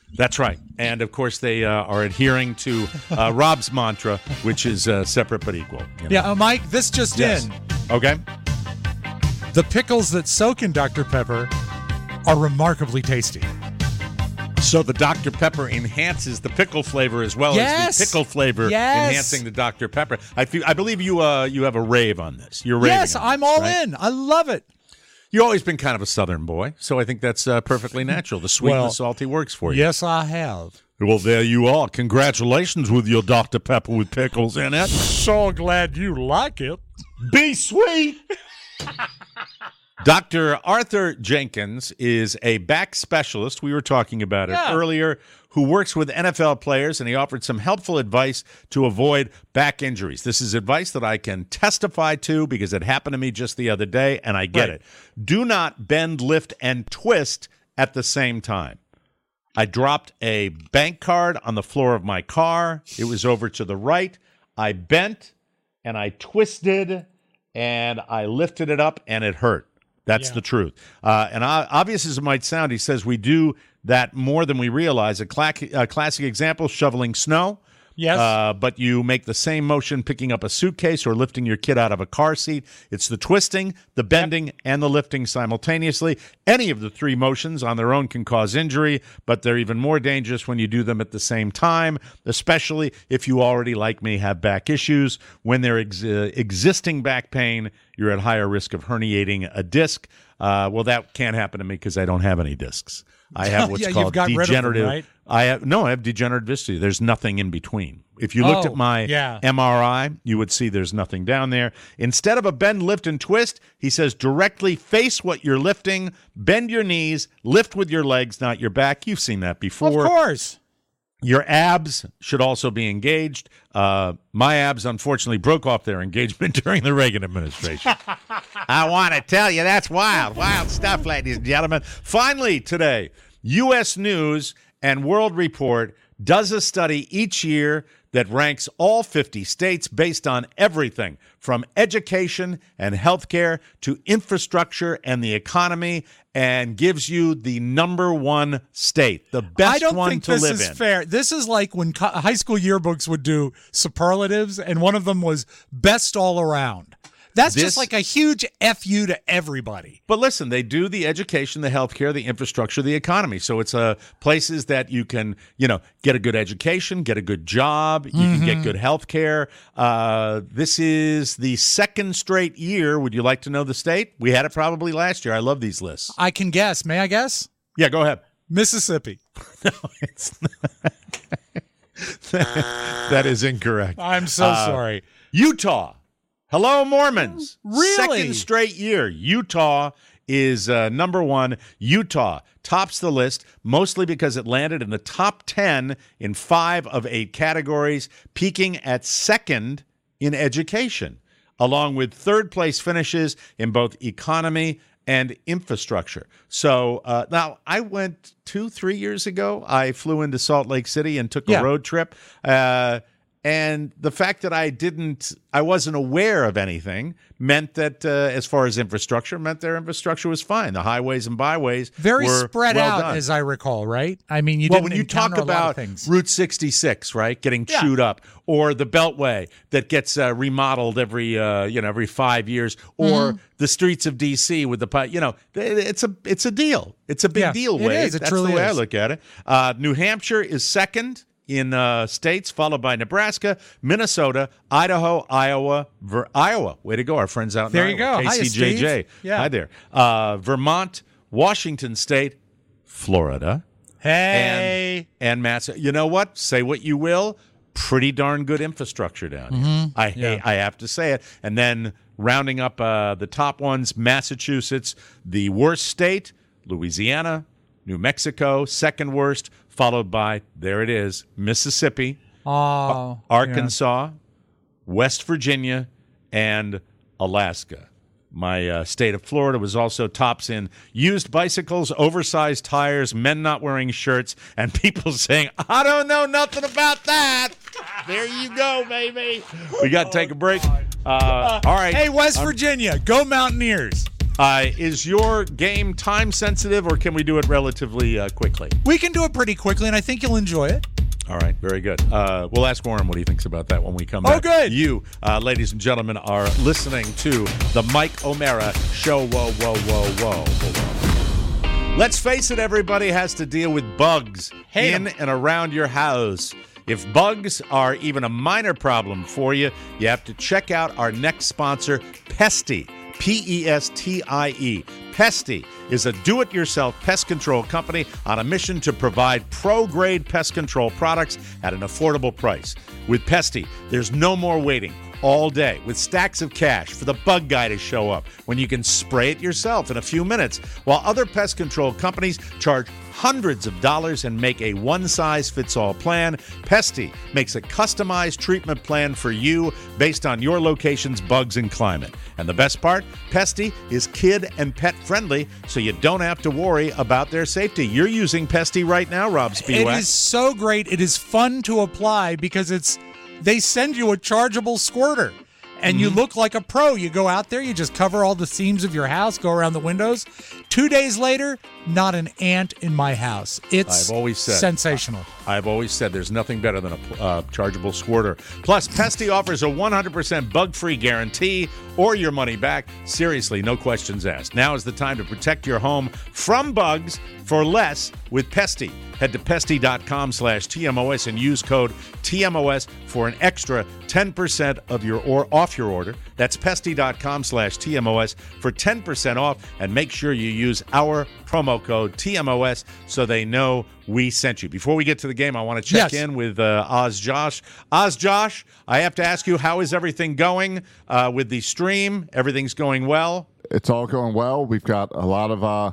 That's right. And, of course, they are adhering to Rob's mantra, which is separate but equal. You know? Yeah, Mike, this just in. Okay. The pickles that soak in Dr. Pepper are remarkably tasty. So the Dr. Pepper enhances the pickle flavor as well as the pickle flavor enhancing the Dr. Pepper. I believe you have a rave on this. You're raving. Yes, I'm all in. I love it. You've always been kind of a Southern boy, so I think that's perfectly natural. The sweet and the salty works for you. Yes, I have. Well, there you are. Congratulations with your Dr. Pepper with pickles in it. So glad you like it. Be sweet. Dr. Arthur Jenkins is a back specialist. We were talking about it earlier, who works with NFL players, and he offered some helpful advice to avoid back injuries. This is advice that I can testify to because it happened to me just the other day, and I get it. Do not bend, lift, and twist at the same time. I dropped a bank card on the floor of my car. It was over to the right. I bent, and I twisted, and I lifted it up, and it hurt. That's the truth. And obvious as it might sound, he says we do that more than we realize. A classic example, shoveling snow. Yes. But you make the same motion picking up a suitcase or lifting your kid out of a car seat. It's the twisting, the bending, and the lifting simultaneously. Any of the three motions on their own can cause injury, but they're even more dangerous when you do them at the same time, especially if you already, like me, have back issues. When they're existing back pain, you're at higher risk of herniating a disc. Well, that can't happen to me because I don't have any discs. I have what's called degenerative. Rid of them, right? I have degenerative disc. There's nothing in between. If you looked at my MRI, you would see there's nothing down there. Instead of a bend, lift, and twist, he says directly face what you're lifting, bend your knees, lift with your legs, not your back. You've seen that before. Of course. Your abs should also be engaged. My abs, unfortunately, broke off their engagement during the Reagan administration. I want to tell you, that's wild stuff, ladies and gentlemen. Finally, today, U.S. News and World Report does a study each year that ranks all 50 states based on everything from education and healthcare to infrastructure and the economy, and gives you the number one state, the best one to live in. I don't think this is fair. This is like when high school yearbooks would do superlatives, and one of them was best all around. That's just like a huge F you to everybody. But listen, they do the education, the healthcare, the infrastructure, the economy. So it's places that you can, get a good education, get a good job, you can get good healthcare. This is the second straight year. Would you like to know the state? We had it probably last year. I love these lists. I can guess. May I guess? Yeah, go ahead. Mississippi. No, it's not. That is incorrect. I'm so sorry. Utah. Hello, Mormons. Really? Second straight year. Utah is number one. Utah tops the list, mostly because it landed in the top 10 in 5 of 8 categories, peaking at second in education, along with third-place finishes in both economy and infrastructure. So now I went 2-3 years ago. I flew into Salt Lake City and took a road trip. And the fact that I wasn't aware of anything meant that, as far as infrastructure, meant their infrastructure was fine. The highways and byways very were spread well out, done. as I recall, right? I mean, you didn't when you encounter talk a lot of about things. Route 66, right, getting chewed up, or the Beltway that gets remodeled every 5 years, or the streets of D.C. with the it's a deal. It's a big deal. It Wade. is. It That's truly the way is. I look at it. New Hampshire is second in states, followed by Nebraska, Minnesota, Idaho, Iowa. Way to go, our friends out in There Iowa. you go. Hiya, KCJJ. Steve. Yeah. Hi there. Vermont, Washington State, Florida. Hey. And Mass. You know what? Say what you will. Pretty darn good infrastructure down here. I have to say it. And then rounding up the top ones, Massachusetts, the worst state, Louisiana, New Mexico, second worst, followed by, there it is, Mississippi, Arkansas, West Virginia, and Alaska. My state of Florida was also tops in used bicycles, oversized tires, men not wearing shirts, and people saying, I don't know nothing about that. There you go, baby. We got to take a break. All right. Hey, West Virginia, go Mountaineers. Is your game time sensitive, or can we do it relatively quickly? We can do it pretty quickly, and I think you'll enjoy it. All right, very good. We'll ask Warren what he thinks about that when we come back. Oh, good. You, ladies and gentlemen, are listening to the Mike O'Mara Show. Whoa, whoa, whoa, whoa, whoa. Let's face it, everybody has to deal with bugs in and around your house. If bugs are even a minor problem for you, you have to check out our next sponsor, Pestie. Pestie. Pestie is a do-it-yourself pest control company on a mission to provide pro-grade pest control products at an affordable price. With Pestie, there's no more waiting all day with stacks of cash for the bug guy to show up when you can spray it yourself in a few minutes, while other pest control companies charge hundreds of dollars and make a one-size-fits-all plan. Pestie makes a customized treatment plan for you based on your location's bugs and climate. And the best part, Pestie is kid and pet friendly, so you don't have to worry about their safety. You're using Pestie right now, Rob Spiewak. It is so great. It is fun to apply because they send you a chargeable squirter. And you look like a pro. You go out there, you just cover all the seams of your house, go around the windows. 2 days later, not an ant in my house. It's sensational. I've always said there's nothing better than a chargeable squirter. Plus, Pestie offers a 100% bug-free guarantee or your money back. Seriously, no questions asked. Now is the time to protect your home from bugs for less with Pestie. Head to pestie.com/TMOS and use code TMOS for an extra 10% off your order. That's pestie.com/TMOS for 10% off, and make sure you use our promo code TMOS so they know we sent you. Before we get to the game, I want to check in with Oz Josh. Oz Josh, I have to ask you, how is everything going with the stream? Everything's going well? It's all going well. We've got a lot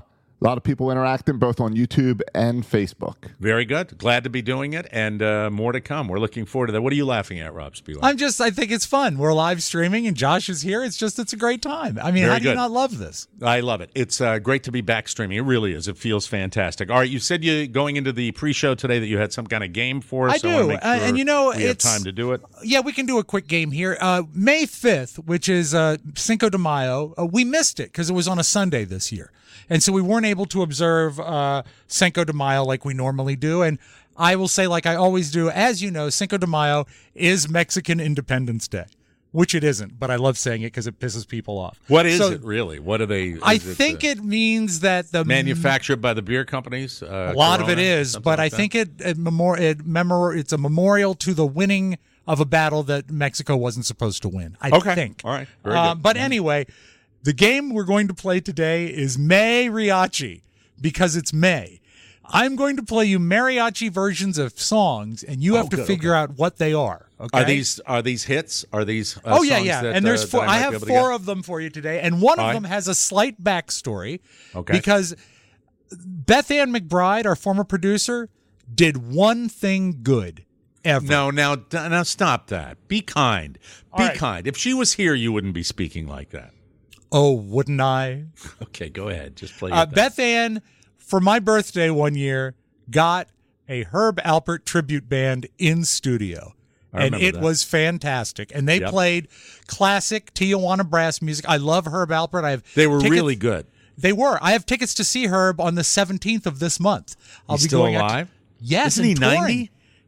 of people interacting both on YouTube and Facebook. Very good. Glad to be doing it, and more to come. We're looking forward to that. What are you laughing at, Rob Spiewak? I think it's fun. We're live streaming, and Josh is here. It's a great time. I mean, how do you not love this? I love it. It's great to be back streaming. It really is. It feels fantastic. All right, you said you going into the pre-show today that you had some kind of game for us. I do, and we have time to do it. Yeah, we can do a quick game here. May 5th, which is Cinco de Mayo, we missed it because it was on a Sunday this year. And so we weren't able to observe Cinco de Mayo like we normally do. And I will say, like I always do, as you know, Cinco de Mayo is Mexican Independence Day, which it isn't. But I love saying it because it pisses people off. What is it really? What are they? I think it means that the manufactured by the beer companies. A lot of it is, but I think it's a memorial to the winning of a battle that Mexico wasn't supposed to win. I think. All right. Very good. But anyway. The game we're going to play today is Mariachi, because it's May. I'm going to play you mariachi versions of songs, and you have to figure out what they are. Okay? Are these hits? Are these? Songs yeah. That, and there's four. I have four of them for you today, and one of them has a slight backstory. Okay. Because Beth Ann McBride, our former producer, did one thing good ever. No, now stop that. Be kind. Be kind. If she was here, you wouldn't be speaking like that. Oh, wouldn't I? Okay, go ahead. Just play Beth Ann, for my birthday one year, got a Herb Alpert tribute band in studio. And it was fantastic. And they played classic Tijuana brass music. I love Herb Alpert. They were really good. They were. I have tickets to see Herb on the 17th of this month. I'll be going alive? Yes. Isn't he 90?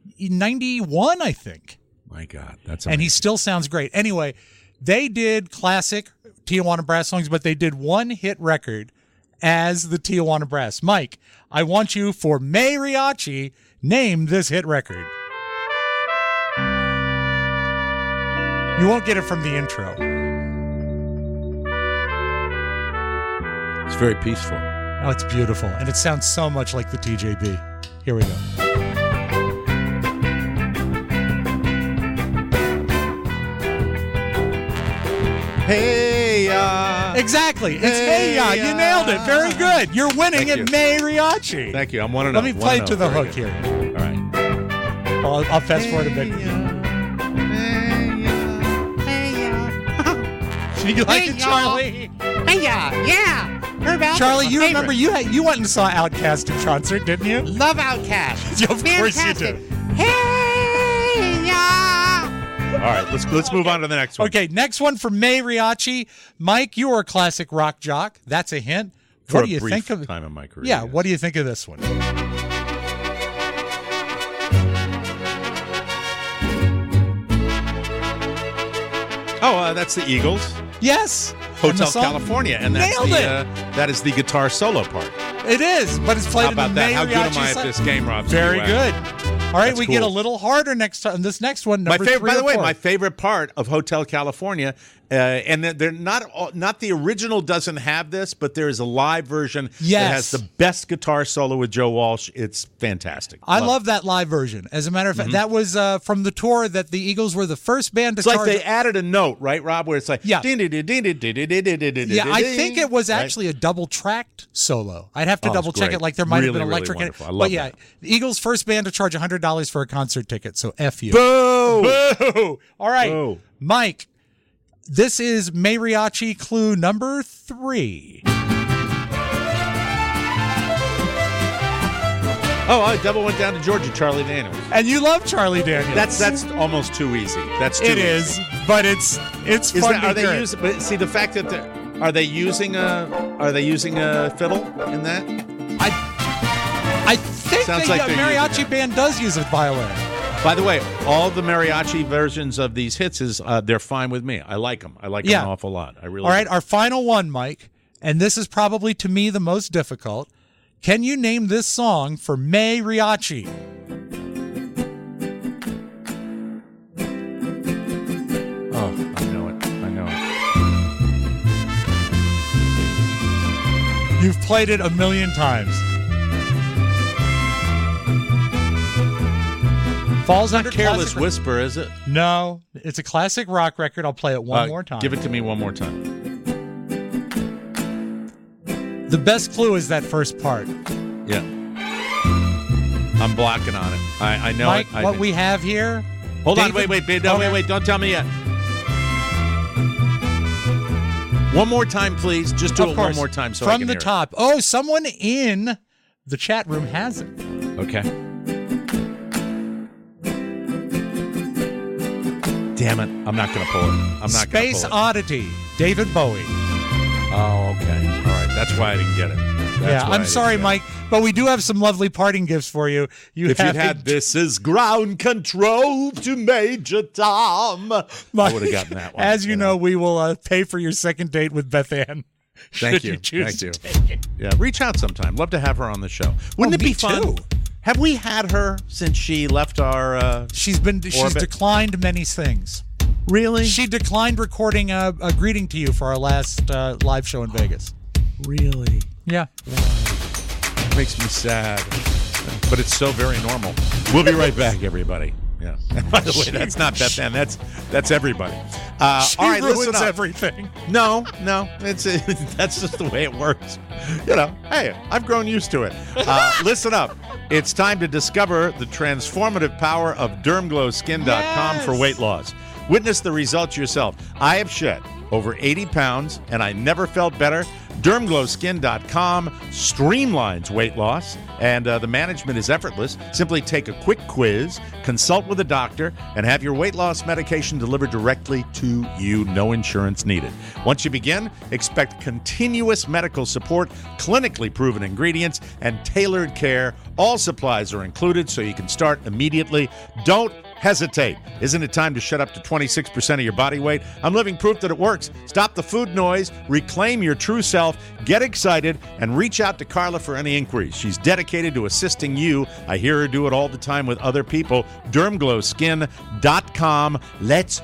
91, I think. My God, that's amazing. And he still sounds great. Anyway, they did classic Tijuana Brass songs, but they did one hit record as the Tijuana Brass. Mike, I want you, for Mariachi, name this hit record. You won't get it from the intro. It's very peaceful. Oh, it's beautiful. And it sounds so much like the TJB. Here we go. Hey, exactly. It's hey, you nailed it. Very good. You're winning at Mariachi. Thank you. I'm 1-0. Let me play it to the hook here. All right. I'll fast forward a bit. You like it, Charlie? Hey, yeah. Charlie, you remember you went and saw Outkast in concert, didn't you? Love Outkast. Of course you did. Hey, yeah. All right, let's move on to the next one. Okay, next one from Mariachi. Mike, you are a classic rock jock. That's a hint. For What do a you brief think of time in my career. Yeah, what do you think of this one? Oh, that's the Eagles. Yes. Hotel California, and that's Nailed that is the guitar solo part. It is, but it's played How about in the that? Mariachi How good am I side. at this game, Rob? Very Wow. good. All right, That's we get a cool. little harder next time. This next one, My number favorite, 3 by the or way, 4. my favorite part of Hotel California, and they're not the original doesn't have this, but there is a live version Yes. that has the best guitar solo with Joe Walsh. It's fantastic. I love that live version. As a matter of fact, that was from the tour that the Eagles were the first band to It's like charge. they added a note, right, Rob? Where it's like, Yeah. Yeah, I think it was actually a double-tracked solo. I'd have to Oh, it's double-check great. it, like there might have Really, been really electric in it. wonderful. I love But yeah, that. the Eagles' first band to charge $100 for a concert ticket, so F you. Boo! Boo! All right, Boo. Mike, this is Mariachi clue number 3. Oh, I double went down to Georgia, Charlie Daniels. And you love Charlie Daniels. That's almost too easy. That's too It easy. is, but it's Is fun that, to are they hear. using? But see, the fact that are they using a fiddle in that? I think Sounds the like they're mariachi using it. band does use a violin. By the way, all the mariachi versions of these hits they're fine with me. I like them. I like them an awful lot. I really. All right, do. our final one, Mike, and this is probably to me the most difficult. Can you name this song for Mariachi? Oh, I know it. I know it. You've played it a million times. Falls under Careless classic- Whisper, is it? No, it's a classic rock record. I'll play it one more time. Give it to me one more time. The best clue is that first part. Yeah. I'm blocking on it. I know Mike, it. what we have here. Hold on, David- wait, Okay. wait, don't tell me yet. One more time, please. Just do Of it one course. more time so I From can the hear top. Oh, someone in the chat room has it. it. Okay. Damn it. I'm not going to pull it. I'm not going to Space pull it. Oddity, David Bowie. Oh, okay. All right. That's why I didn't get it. That's why I I'm didn't sorry, get it. Mike, but we do have some lovely parting gifts for you. If you'd had This Is Ground Control to Major Tom, I would have gotten that one. As you know, we will pay for your second date with Beth Ann. Thank should you. choose Thank to you. take it. Yeah, reach out sometime. Love to have her on the show. Wouldn't it me be fun? too. Have we had her since she left our She's orbit? declined many things. Really? She declined recording a greeting to you for our last live show in Vegas. Really? Yeah. Makes me sad. But it's so very normal. We'll be right back, everybody. Yeah. By the way, that's not Beth Ann. That's everybody. She all right, ruins listen up. everything. No, it's that's just the way it works. You know, hey, I've grown used to it. Listen up. It's time to discover the transformative power of DermGlowSkin.com for weight loss. Witness the results yourself. I have shed over 80 pounds, and I never felt better. DermGlowSkin.com streamlines weight loss, and the management is effortless. Simply take a quick quiz, consult with a doctor, and have your weight loss medication delivered directly to you. No insurance needed. Once you begin, expect continuous medical support, clinically proven ingredients, and tailored care. All supplies are included, so you can start immediately. Don't hesitate. Isn't it time to shut up to 26% of your body weight? I'm living proof that it works. Stop the food noise, reclaim your true self, get excited, and reach out to Carla for any inquiries. She's dedicated to assisting you. I hear her do it all the time with other people. DermGlowSkin.com. Let's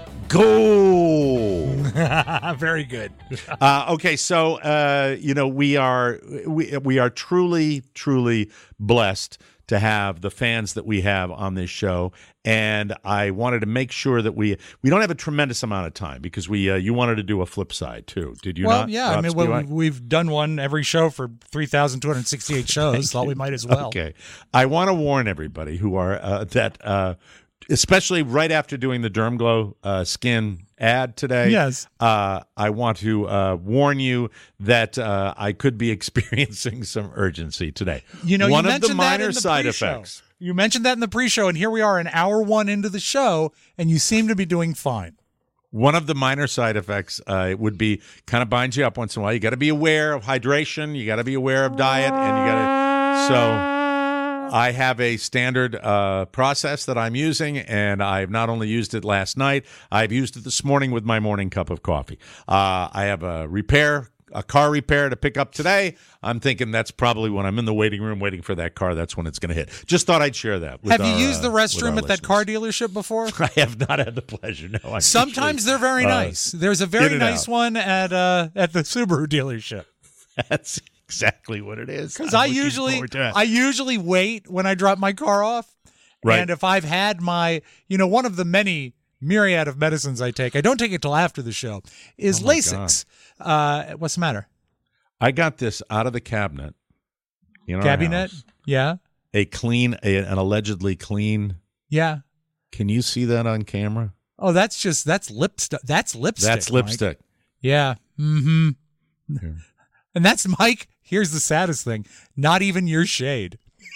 go. Very good. Okay, so we are truly blessed to have the fans that we have on this show, and I wanted to make sure that we don't have a tremendous amount of time because you wanted to do a flip side too. Did you? Well, not? yeah. Rob I Spiewak? mean, we've done one every show for 3,268 shows. Thought we might as well. Okay, I want to warn everybody who are especially right after doing the DermGlow skin ad today. Yes. I want to warn you that I could be experiencing some urgency today. You know, one you of the mentioned that minor in the side pre-show. effects. You mentioned that in the pre-show, and here we are an hour 1 into the show, and you seem to be doing fine. One of the minor side effects would be kind of binds you up once in a while. You got to be aware of hydration. You got to be aware of diet, and you got to. So I have a standard process that I'm using, and I've not only used it last night, I've used it this morning with my morning cup of coffee. I have a car repair to pick up today. I'm thinking that's probably when I'm in the waiting room waiting for that car. That's when it's going to hit. Just thought I'd share that. Have you used the restroom at that car dealership before? I have not had the pleasure. No. Sometimes they're very nice. There's a very nice one at the Subaru delership. That's exactly what it is. Because I usually wait when I drop my car off. Right. And if I've had my, one of the many myriad of medicines I take, I don't take it till after the show, is Lasix. What's the matter? I got this out of the cabinet. Cabinet? Yeah. An allegedly clean. Yeah. Can you see that on camera? Oh, that's lipstick. That's lipstick. That's lipstick. Mike. Yeah. Mm-hmm. Yeah. And that's, Mike, here's the saddest thing. Not even your shade.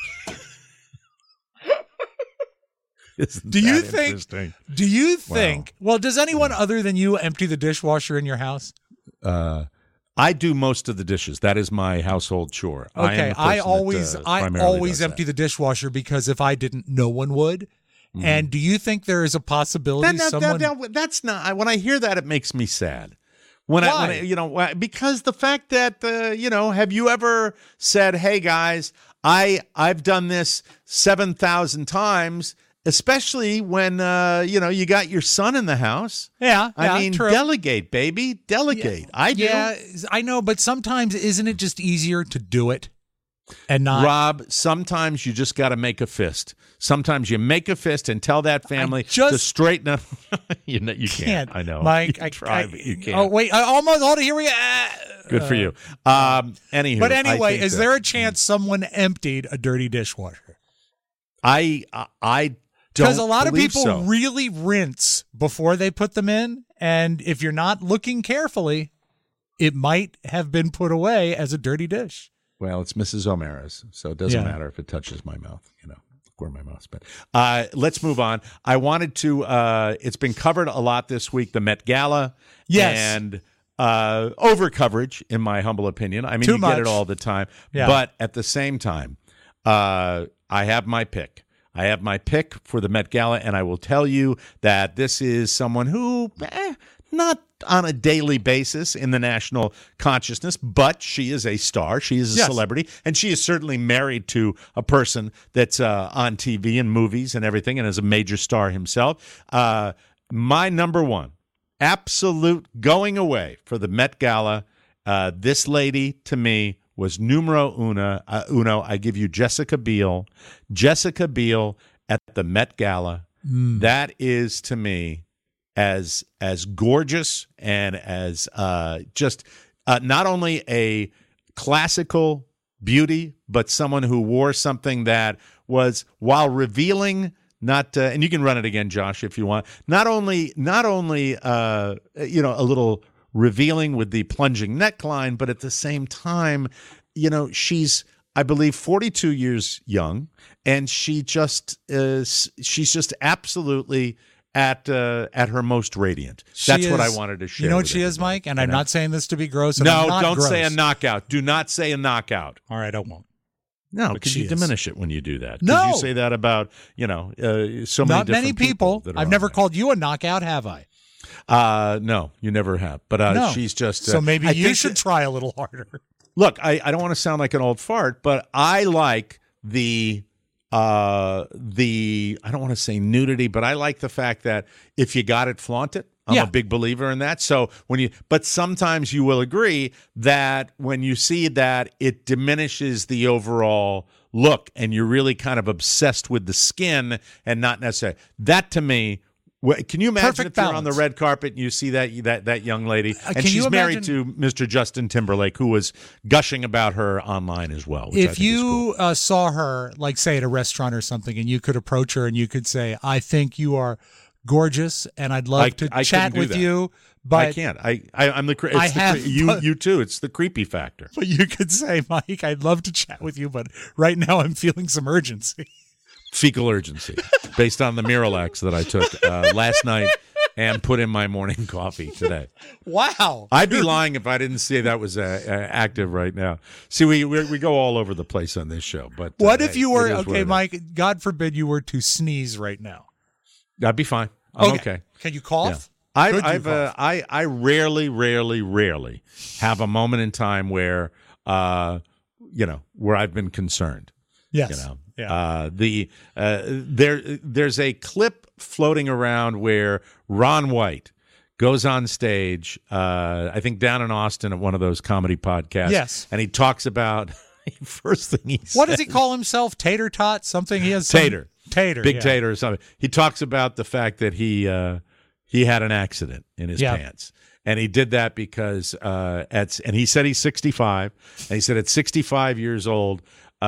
Do you think, well, does anyone other than you empty the dishwasher in your house? I do most of the dishes. That is my household chore. Okay, I always empty the dishwasher because if I didn't, no one would. Mm-hmm. And do you think there is a possibility that's not, when I hear that, it makes me sad. Why? Because the fact that, have you ever said, hey guys, I've done this 7,000 times, especially when, you got your son in the house. Yeah. I mean, true. Delegate, baby. Delegate. Yeah, I do. Yeah, I know. But sometimes isn't it just easier to do it and not? Rob, sometimes you just got to make a fist. Sometimes you make a fist and tell that family to straighten up. you can't. I know. Mike, I try, but you can't. Oh, wait. Hold on. Here we go. Good for you. Anywho. But anyway, is there a chance someone emptied a dirty dishwasher? I because a lot of people so. really rinse before they put them in, and if you're not looking carefully, it might have been put away as a dirty dish. Well, it's Mrs. O'Mara's, so it doesn't matter if it touches my mouth, where my mouth's been. Let's move on. I wanted to, it's been covered a lot this week, the Met Gala. Yes. And over coverage, in my humble opinion. I mean, Too you much. get it all the time. Yeah. But at the same time, I have my pick. I have my pick for the Met Gala, and I will tell you that this is someone who, not on a daily basis in the national consciousness, but she is a star. She is a celebrity, and she is certainly married to a person that's on TV and movies and everything and is a major star himself. My number one, absolute going away for the Met Gala, this lady, to me, was numero uno. I give you Jessica Biel. Jessica Biel at the Met Gala. That is, to me, as gorgeous and as just not only a classical beauty, but someone who wore something that was, while revealing, not and you can run it again, Josh, if you want. Not only a little revealing with the plunging neckline, but at the same time, she's, I believe, 42 years young, and she's just absolutely at her most radiant. That's what I wanted to share. You know what she is, Mike? And I'm not saying this to be gross. No, don't say a knockout. Do not say a knockout. All right, I won't. No, because you diminish it when you do that. No. You say that about, so many not different many people. I've never called you a knockout, have I? No, you never have. But no. She's just... so maybe you should try a little harder. Look, I don't want to sound like an old fart, but I like the I don't want to say nudity, but I like the fact that if you got it, flaunt it. I'm a big believer in that. So but sometimes you will agree that when you see that, it diminishes the overall look, and you're really kind of obsessed with the skin and not necessarily. That, to me, can you imagine Perfect if you're balance. on the red carpet and you see that young lady, and can she's you married to Mr. Justin Timberlake, who was gushing about her online as well. Which I If think is you cool. saw her, like, say, at a restaurant or something, and you could approach her and you could say, I think you are gorgeous, and I'd love to chat with you, but I can't. I'm the you too. It's the creepy factor. But you could say, Mike, I'd love to chat with you, but right now I'm feeling some urgency. fecal urgency based on the Miralax that I took last night and put in my morning coffee today. Wow. I'd be lying if I didn't say that was active right now. See, we go all over the place on this show. But what if you were, okay, Mike, God forbid you were to sneeze right now? That'd be fine. I'm okay. Can you cough? Yeah. I rarely have a moment in time where, where I've been concerned. Yes. Yeah. There's a clip floating around where Ron White goes on stage, I think down in Austin at one of those comedy podcasts. Yes. And he talks about first thing he said. What does he call himself? Tater tot? Something he has. Tater. Big yeah. Tater or something. He talks about the fact that he had an accident in his pants. And he did that because and he said he's 65. And he said at 65 years old,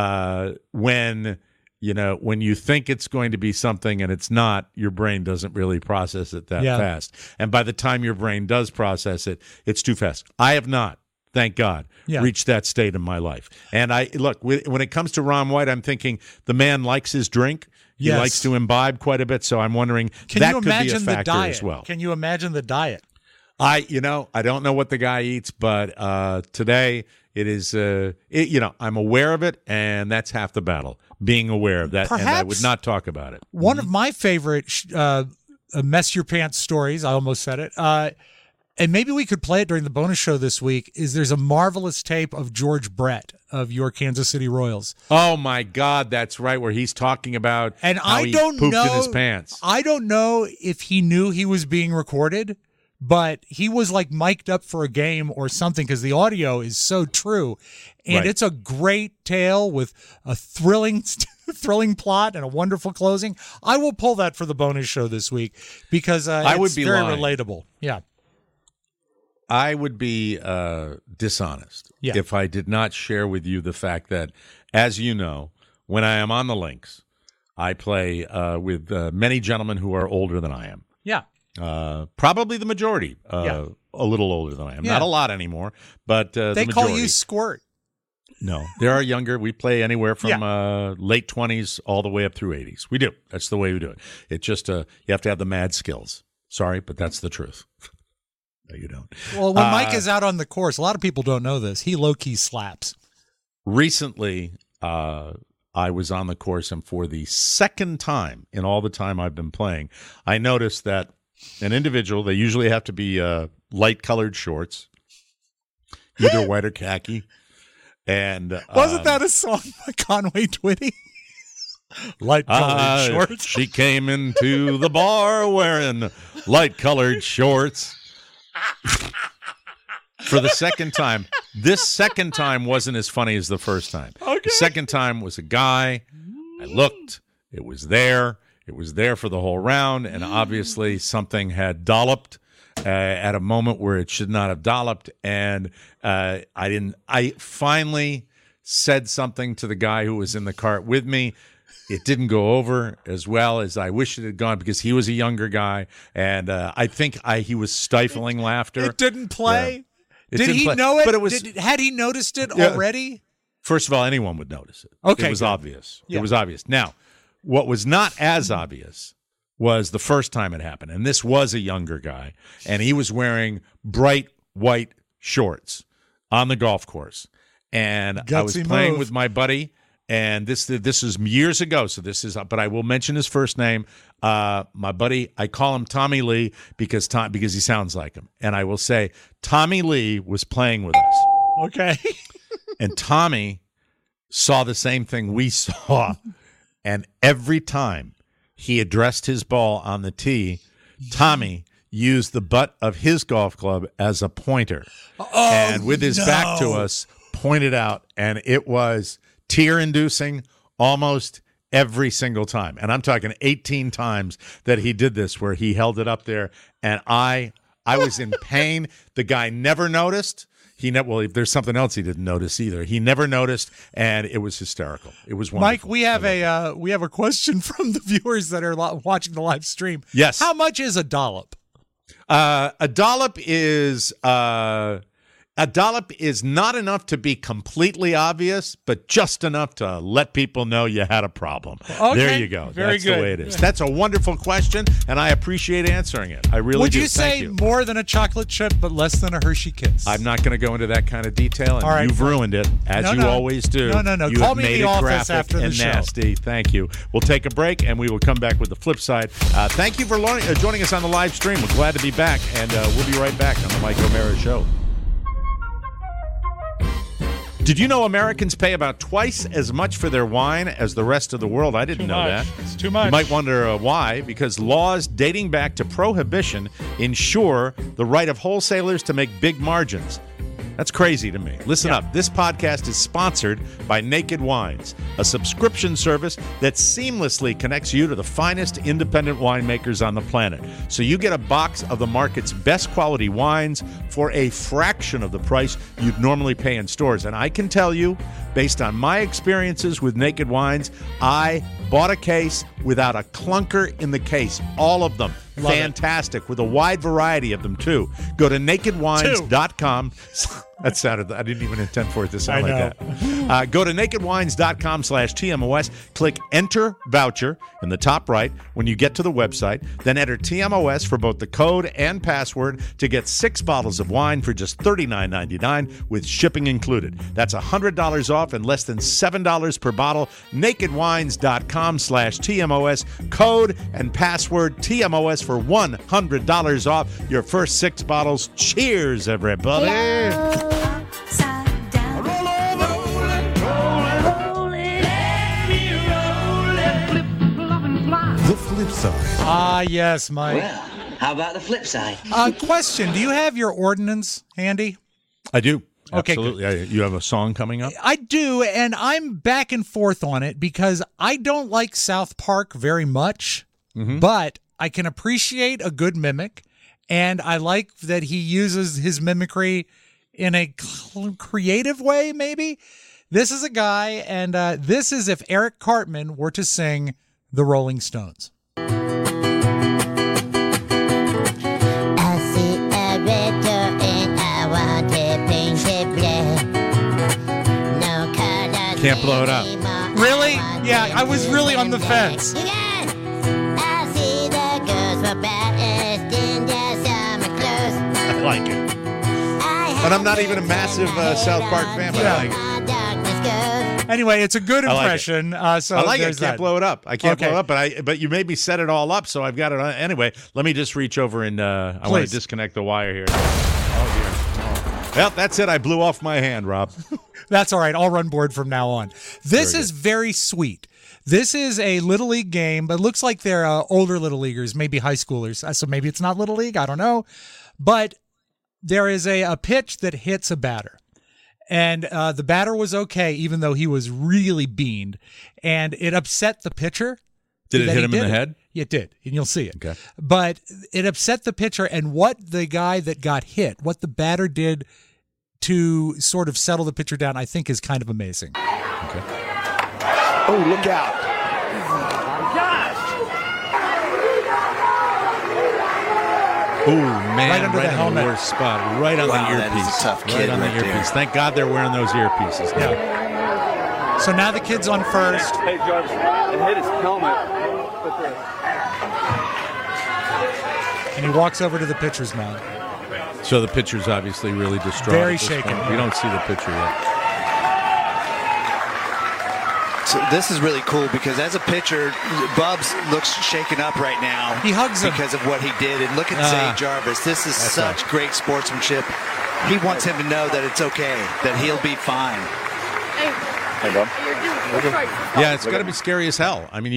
when you think it's going to be something and it's not, your brain doesn't really process it that fast. And by the time your brain does process it, it's too fast. I have not, thank God, reached that state in my life. And when it comes to Ron White, I'm thinking the man likes his drink. He likes to imbibe quite a bit. So I'm wondering that could be a factor as well. Can you imagine the diet? I don't know what the guy eats, but today it is, I'm aware of it, and that's half the battle, being aware of that, Perhaps and I would not talk about it. One of my favorite mess your pants stories, I almost said it, and maybe we could play it during the bonus show this week, is there's a marvelous tape of George Brett of your Kansas City Royals. Oh, my God, that's right, where he's talking about how he pooped in his pants. I don't know if he knew he was being recorded, but he was like mic'd up for a game or something because the audio is so true. And it's a great tale with a thrilling plot and a wonderful closing. I will pull that for the bonus show this week because it's very relatable. Yeah. I would be dishonest if I did not share with you the fact that, as you know, when I am on the links, I play with many gentlemen who are older than I am. Yeah. Probably the majority, a little older than I am. Not a lot anymore, but the they majority. call you Squirt. No, there are younger. We play anywhere from late 20s all the way up through 80s. We do. That's the way we do it. It's just you have to have the mad skills. Sorry, but that's the truth. No, you don't. Well, when Mike is out on the course, a lot of people don't know this. He low-key slaps. Recently, I was on the course, and for the second time in all the time I've been playing, I noticed that an individual, they usually have to be light-colored shorts, either white or khaki. And wasn't that a song by Conway Twitty? Light-colored shorts. She came into the bar wearing light-colored shorts. For the second time. This second time wasn't as funny as the first time. Okay. The second time was a guy. I looked. It was there. It was there for the whole round, and obviously something had dolloped at a moment where it should not have dolloped, and I finally said something to the guy who was in the cart with me. It didn't go over as well as I wish it had gone because he was a younger guy, and I think he was stifling laughter. It didn't play? Yeah. Did he know it? But it was, had he noticed it already? First of all, anyone would notice it. Okay, it was obvious. Yeah. It was obvious. Now, what was not as obvious was the first time it happened, and this was a younger guy, and he was wearing bright white shorts on the golf course, and I was playing with my buddy, and this is years ago, so this is, but I will mention his first name. My buddy, I call him Tommy Lee because he sounds like him, and I will say Tommy Lee was playing with us. Okay, and Tommy saw the same thing we saw. And every time he addressed his ball on the tee, Tommy used the butt of his golf club as a pointer. And with his back to us, pointed out. And it was tear-inducing almost every single time. And I'm talking 18 times that he did this, where he held it up there. And I was in pain. The guy never noticed. There's something else he didn't notice either. He never noticed, and it was hysterical. It was wonderful. Mike, we have a question from the viewers that are watching the live stream. Yes. How much is a dollop? A dollop is A dollop is not enough to be completely obvious, but just enough to let people know you had a problem. Okay. There you go. Very That's good. the way it is. That's a wonderful question, and I appreciate answering it. I really do. Would you Thank say you. more than a chocolate chip, but less than a Hershey Kiss? I'm not going to go into that kind of detail, and All right. you've ruined it, as you always do. No. You Call have me made in the it office graphic after the and show. nasty. Thank you. We'll take a break, and we will come back with the flip side. Thank you for joining us on the live stream. We're glad to be back, and we'll be right back on the Mike O'Mara Show. Did you know Americans pay about twice as much for their wine as the rest of the world? I didn't know that. It's too much. You might wonder why. Because laws dating back to Prohibition ensure the right of wholesalers to make big margins. That's crazy to me. Listen up. This podcast is sponsored by Naked Wines, a subscription service that seamlessly connects you to the finest independent winemakers on the planet. So you get a box of the market's best quality wines for a fraction of the price you'd normally pay in stores. And I can tell you, based on my experiences with Naked Wines, I bought a case without a clunker in the case. All of them. Love Fantastic, with a wide variety of them, too. Go to nakedwines.com. That sounded, I didn't even intend for it to sound like that. Go to nakedwines.com/TMOS. Click Enter Voucher in the top right when you get to the website. Then enter TMOS for both the code and password to get 6 bottles of wine for just $39.99 with shipping included. That's $100 off and less than $7 per bottle. nakedwines.com/TMOS. Code and password TMOS for $100 off your first 6 bottles. Cheers, everybody. The flip side. Ah, yes, Mike. Well, how about the flip side? Question. Do you have your ordinance handy? I do. Okay, absolutely. You have a song coming up? I do, and I'm back and forth on it because I don't like South Park very much, but I can appreciate a good mimic, and I like that he uses his mimicry in a creative way, maybe. This is a guy, and this is if Eric Cartman were to sing The Rolling Stones. I see a red door and I want to paint it black. No color. Can't blow it up. Really? Yeah, I was really on the fence. I see the girls were best in their summer clothes. I like it. And I'm not even a massive South Park fan, but I like it. Anyway, it's a good I like it. impression. So I like it. I there's can't that. blow it up. I can't Okay. blow it up, but you made me set it all up, so I've got it on. Anyway, let me just reach over and I want Please. to disconnect the wire here. Oh, dear. Oh. Well, that's it. I blew off my hand, Rob. That's all right. I'll run board from now on. This is very sweet. This is a Little League game, but it looks like they're older Little Leaguers, maybe high schoolers. So maybe it's not Little League. I don't know. But there is a pitch that hits a batter. And the batter was okay, even though he was really beaned. And it upset the pitcher. Did it that hit he him in did the it. head? It did, and you'll see it. Okay. But it upset the pitcher, and what the guy that got hit, what the batter did to sort of settle the pitcher down, I think is kind of amazing. Okay. Oh, look out. Ooh, man, Right under the in helmet. the worst spot. Right on Wow, the that is earpiece. a tough right kid on the right there. earpiece. Thank God they're wearing those earpieces. Yeah. So now the kid's on first. Hey, Jarvis, it hit his helmet. And he walks over to the pitcher's mound. So the pitcher's obviously really distraught. Very at this shaken, point. yeah. We don't see the pitcher yet. So this is really cool because as a pitcher, Bubs looks shaken up right now. He hugs him because of what he did. And look at Zay Jarvis. This is such great sportsmanship. He wants him to know that it's okay, that he'll be fine. Hey, bud. Yeah, it's got to be scary as hell. I mean,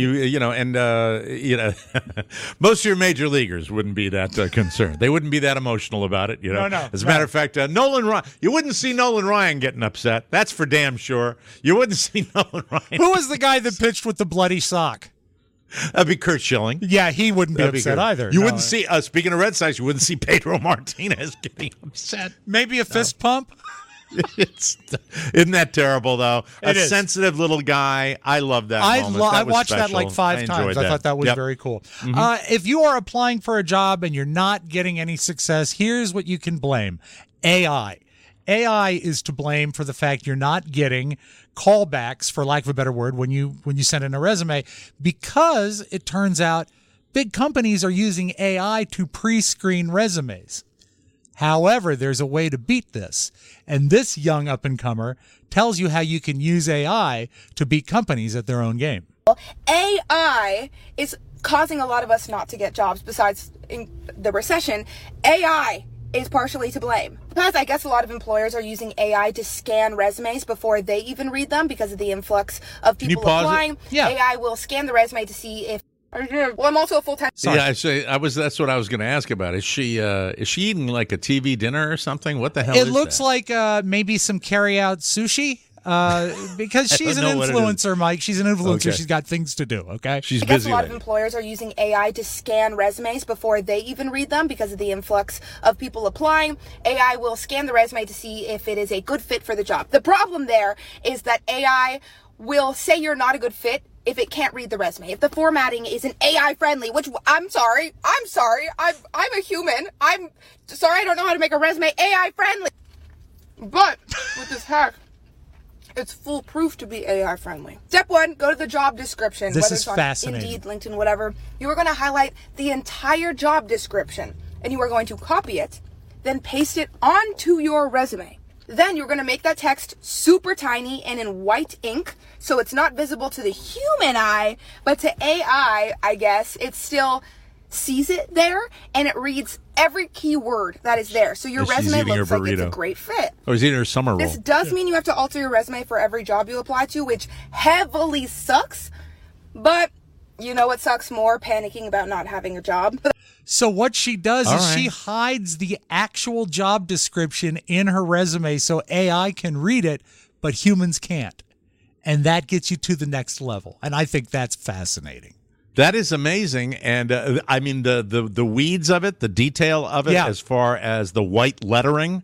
most of your major leaguers wouldn't be that concerned. They wouldn't be that emotional about it. No, As a matter of fact, Nolan Ryan, you wouldn't see Nolan Ryan getting upset. That's for damn sure. You wouldn't see Nolan Ryan. Who was the guy that pitched with the bloody sock? That'd be Kurt Schilling. Yeah, he wouldn't be That'd upset good. either. You No. wouldn't see, speaking of Red Sox, you wouldn't see Pedro Martinez getting upset. Maybe a fist pump? Isn't that terrible, though? It is. Sensitive little guy. I love that moment. I That was watched that special. like 5 times. I thought that was Yep. very cool. Mm-hmm. If you are applying for a job and you're not getting any success, here's what you can blame. AI. AI is to blame for the fact you're not getting callbacks, for lack of a better word, when you send in a resume, because it turns out big companies are using AI to pre-screen resumes. However, there's a way to beat this, and this young up-and-comer tells you how you can use AI to beat companies at their own game. AI is causing a lot of us not to get jobs. Besides in the recession, AI is partially to blame. Because I guess a lot of employers are using AI to scan resumes before they even read them because of the influx of people applying. Yeah. AI will scan the resume to see if... Well, I'm also a full-time... Yeah, that's what I was going to ask about. Is she eating like a TV dinner or something? What the hell It is looks that? like maybe some carry-out sushi. Because she's an influencer, Mike. She's an influencer. Okay. She's got things to do, okay? She's I guess busy. a lot of employers are using AI to scan resumes before they even read them because of the influx of people applying. AI will scan the resume to see if it is a good fit for the job. The problem there is that AI will say you're not a good fit if it can't read the resume. If the formatting isn't AI friendly, which I'm sorry. I'm a human. I'm sorry I don't know how to make a resume AI friendly. But with this hack, it's foolproof to be AI friendly. Step 1, go to the job description. This whether is it's on fascinating. Indeed, LinkedIn, whatever. You are going to highlight the entire job description and you are going to copy it, then paste it onto your resume. Then you're going to make that text super tiny and in white ink so it's not visible to the human eye, but to AI, I guess, it still sees it there and it reads every key word that is there. So your resume looks like it's a great fit. Oh, he's eating her summer roll. This does mean you have to alter your resume for every job you apply to, which heavily sucks. But you know what sucks more? Panicking about not having a job. So what she does All is right. she hides the actual job description in her resume so AI can read it, but humans can't. And that gets you to the next level. And I think that's fascinating. That is amazing, and I mean the weeds of it, the detail of it, as far as the white lettering,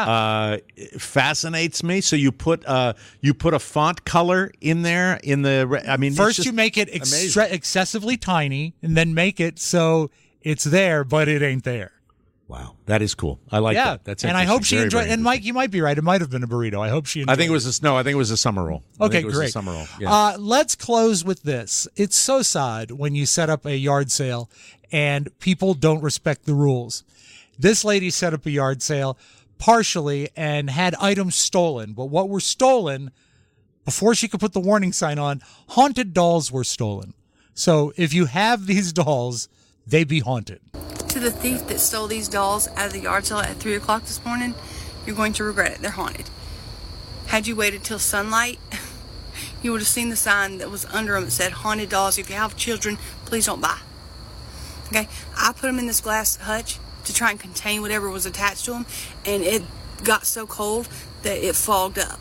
fascinates me. So you put a font color in there in the. I mean, first you make it excessively tiny, and then make it so it's there, but it ain't there. Wow, that is cool. I like that. That's and I hope interesting. she enjoyed. And Mike, you might be right. It might have been a burrito. I hope she enjoyed. I think it was I think it was a summer roll. Okay, I think it was great. A summer roll. Yeah. Let's close with this. It's so sad when you set up a yard sale and people don't respect the rules. This lady set up a yard sale partially and had items stolen. But what were stolen, before she could put the warning sign on, haunted dolls were stolen. So if you have these dolls, they be haunted. To the thief that stole these dolls out of the yard sale at 3 o'clock this morning, you're going to regret it. They're haunted. Had you waited till sunlight, you would have seen the sign that was under them that said, haunted dolls. If you have children, please don't buy. Okay? I put them in this glass hutch to try and contain whatever was attached to them, and it got so cold that it fogged up.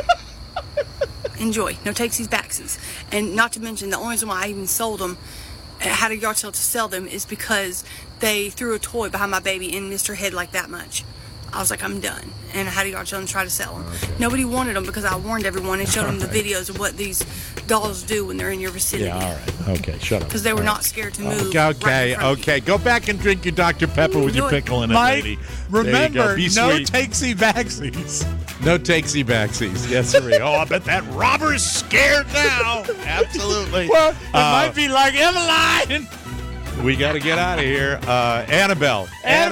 Enjoy. No takesies, backsies. And not to mention, the only reason why I even sold them, had a yard sale to sell them, is because they threw a toy behind my baby and missed her head like that much. I was like, I'm done. And I had a yard sale and tried to sell them. Okay. Nobody wanted them because I warned everyone and showed them the videos of what these dolls do when they're in your vicinity. Yeah, all right. Okay, shut up. Because they were not scared to move. Okay. Go back and drink your Dr. Pepper with your pickle in it, Mike, lady. remember, Be no sweet. takesy backsies. No takesy backsies. Yes, sir. Oh, I bet that robber's scared now. Absolutely. Well, it might be like Eveline. We got to get out of here. Annabelle.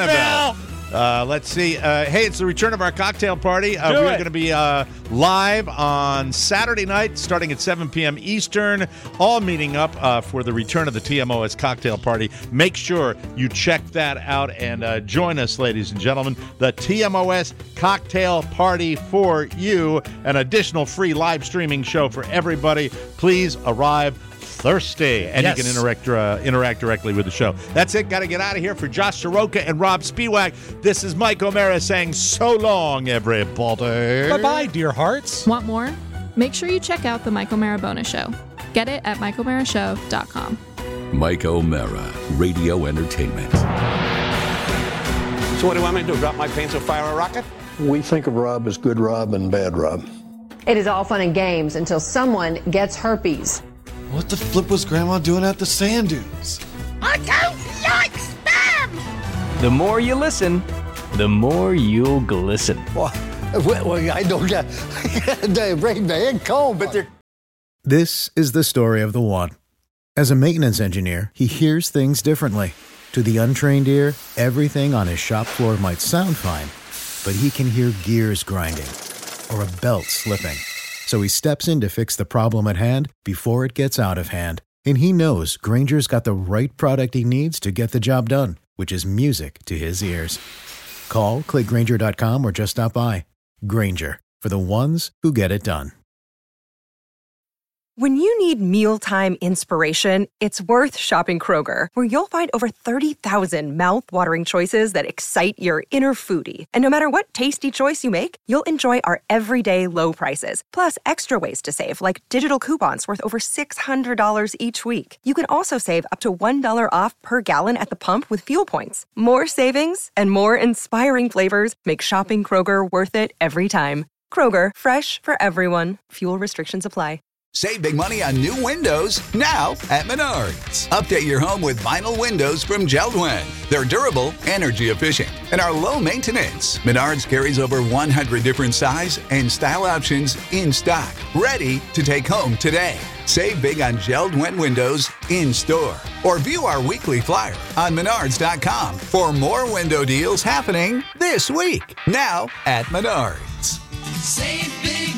Let's see. Hey, it's the return of our cocktail party. We're going to be live on Saturday night starting at 7 p.m. Eastern, all meeting up for the return of the TMOS cocktail party. Make sure you check that out and join us, ladies and gentlemen. The TMOS cocktail party for you, an additional free live streaming show for everybody. Please arrive thirsty, and you can interact directly with the show. That's it. Got to get out of here. For Josh Soroka and Rob Spiewak, this is Mike O'Mara saying so long, everybody. Bye-bye, dear hearts. Want more? Make sure you check out the Mike O'Mara Bonus Show. Get it at MikeO'MaraShow.com. Mike O'Mara, Radio Entertainment. So what do I mean to do? Drop my pants or fire a rocket? We think of Rob as good Rob and bad Rob. It is all fun and games until someone gets herpes. What the flip was Grandma doing at the sand dunes? I don't like spam! The more you listen, the more you'll glisten. Well, Well, I don't they bring me in cold, but they're... This is the story of the one. As a maintenance engineer, he hears things differently. To the untrained ear, everything on his shop floor might sound fine, but he can hear gears grinding or a belt slipping. So he steps in to fix the problem at hand before it gets out of hand. And he knows Grainger's got the right product he needs to get the job done, which is music to his ears. Call, click Grainger.com, or just stop by. Grainger, for the ones who get it done. When you need mealtime inspiration, it's worth shopping Kroger, where you'll find over 30,000 mouth-watering choices that excite your inner foodie. And no matter what tasty choice you make, you'll enjoy our everyday low prices, plus extra ways to save, like digital coupons worth over $600 each week. You can also save up to $1 off per gallon at the pump with fuel points. More savings and more inspiring flavors make shopping Kroger worth it every time. Kroger, fresh for everyone. Fuel restrictions apply. Save big money on new windows now at Menards. Update your home with vinyl windows from JELD-WEN. They're durable, energy efficient, and are low maintenance. Menards carries over 100 different size and style options in stock, ready to take home today. Save big on JELD-WEN windows in store, or view our weekly flyer on Menards.com for more window deals happening this week. Now at Menards. Save big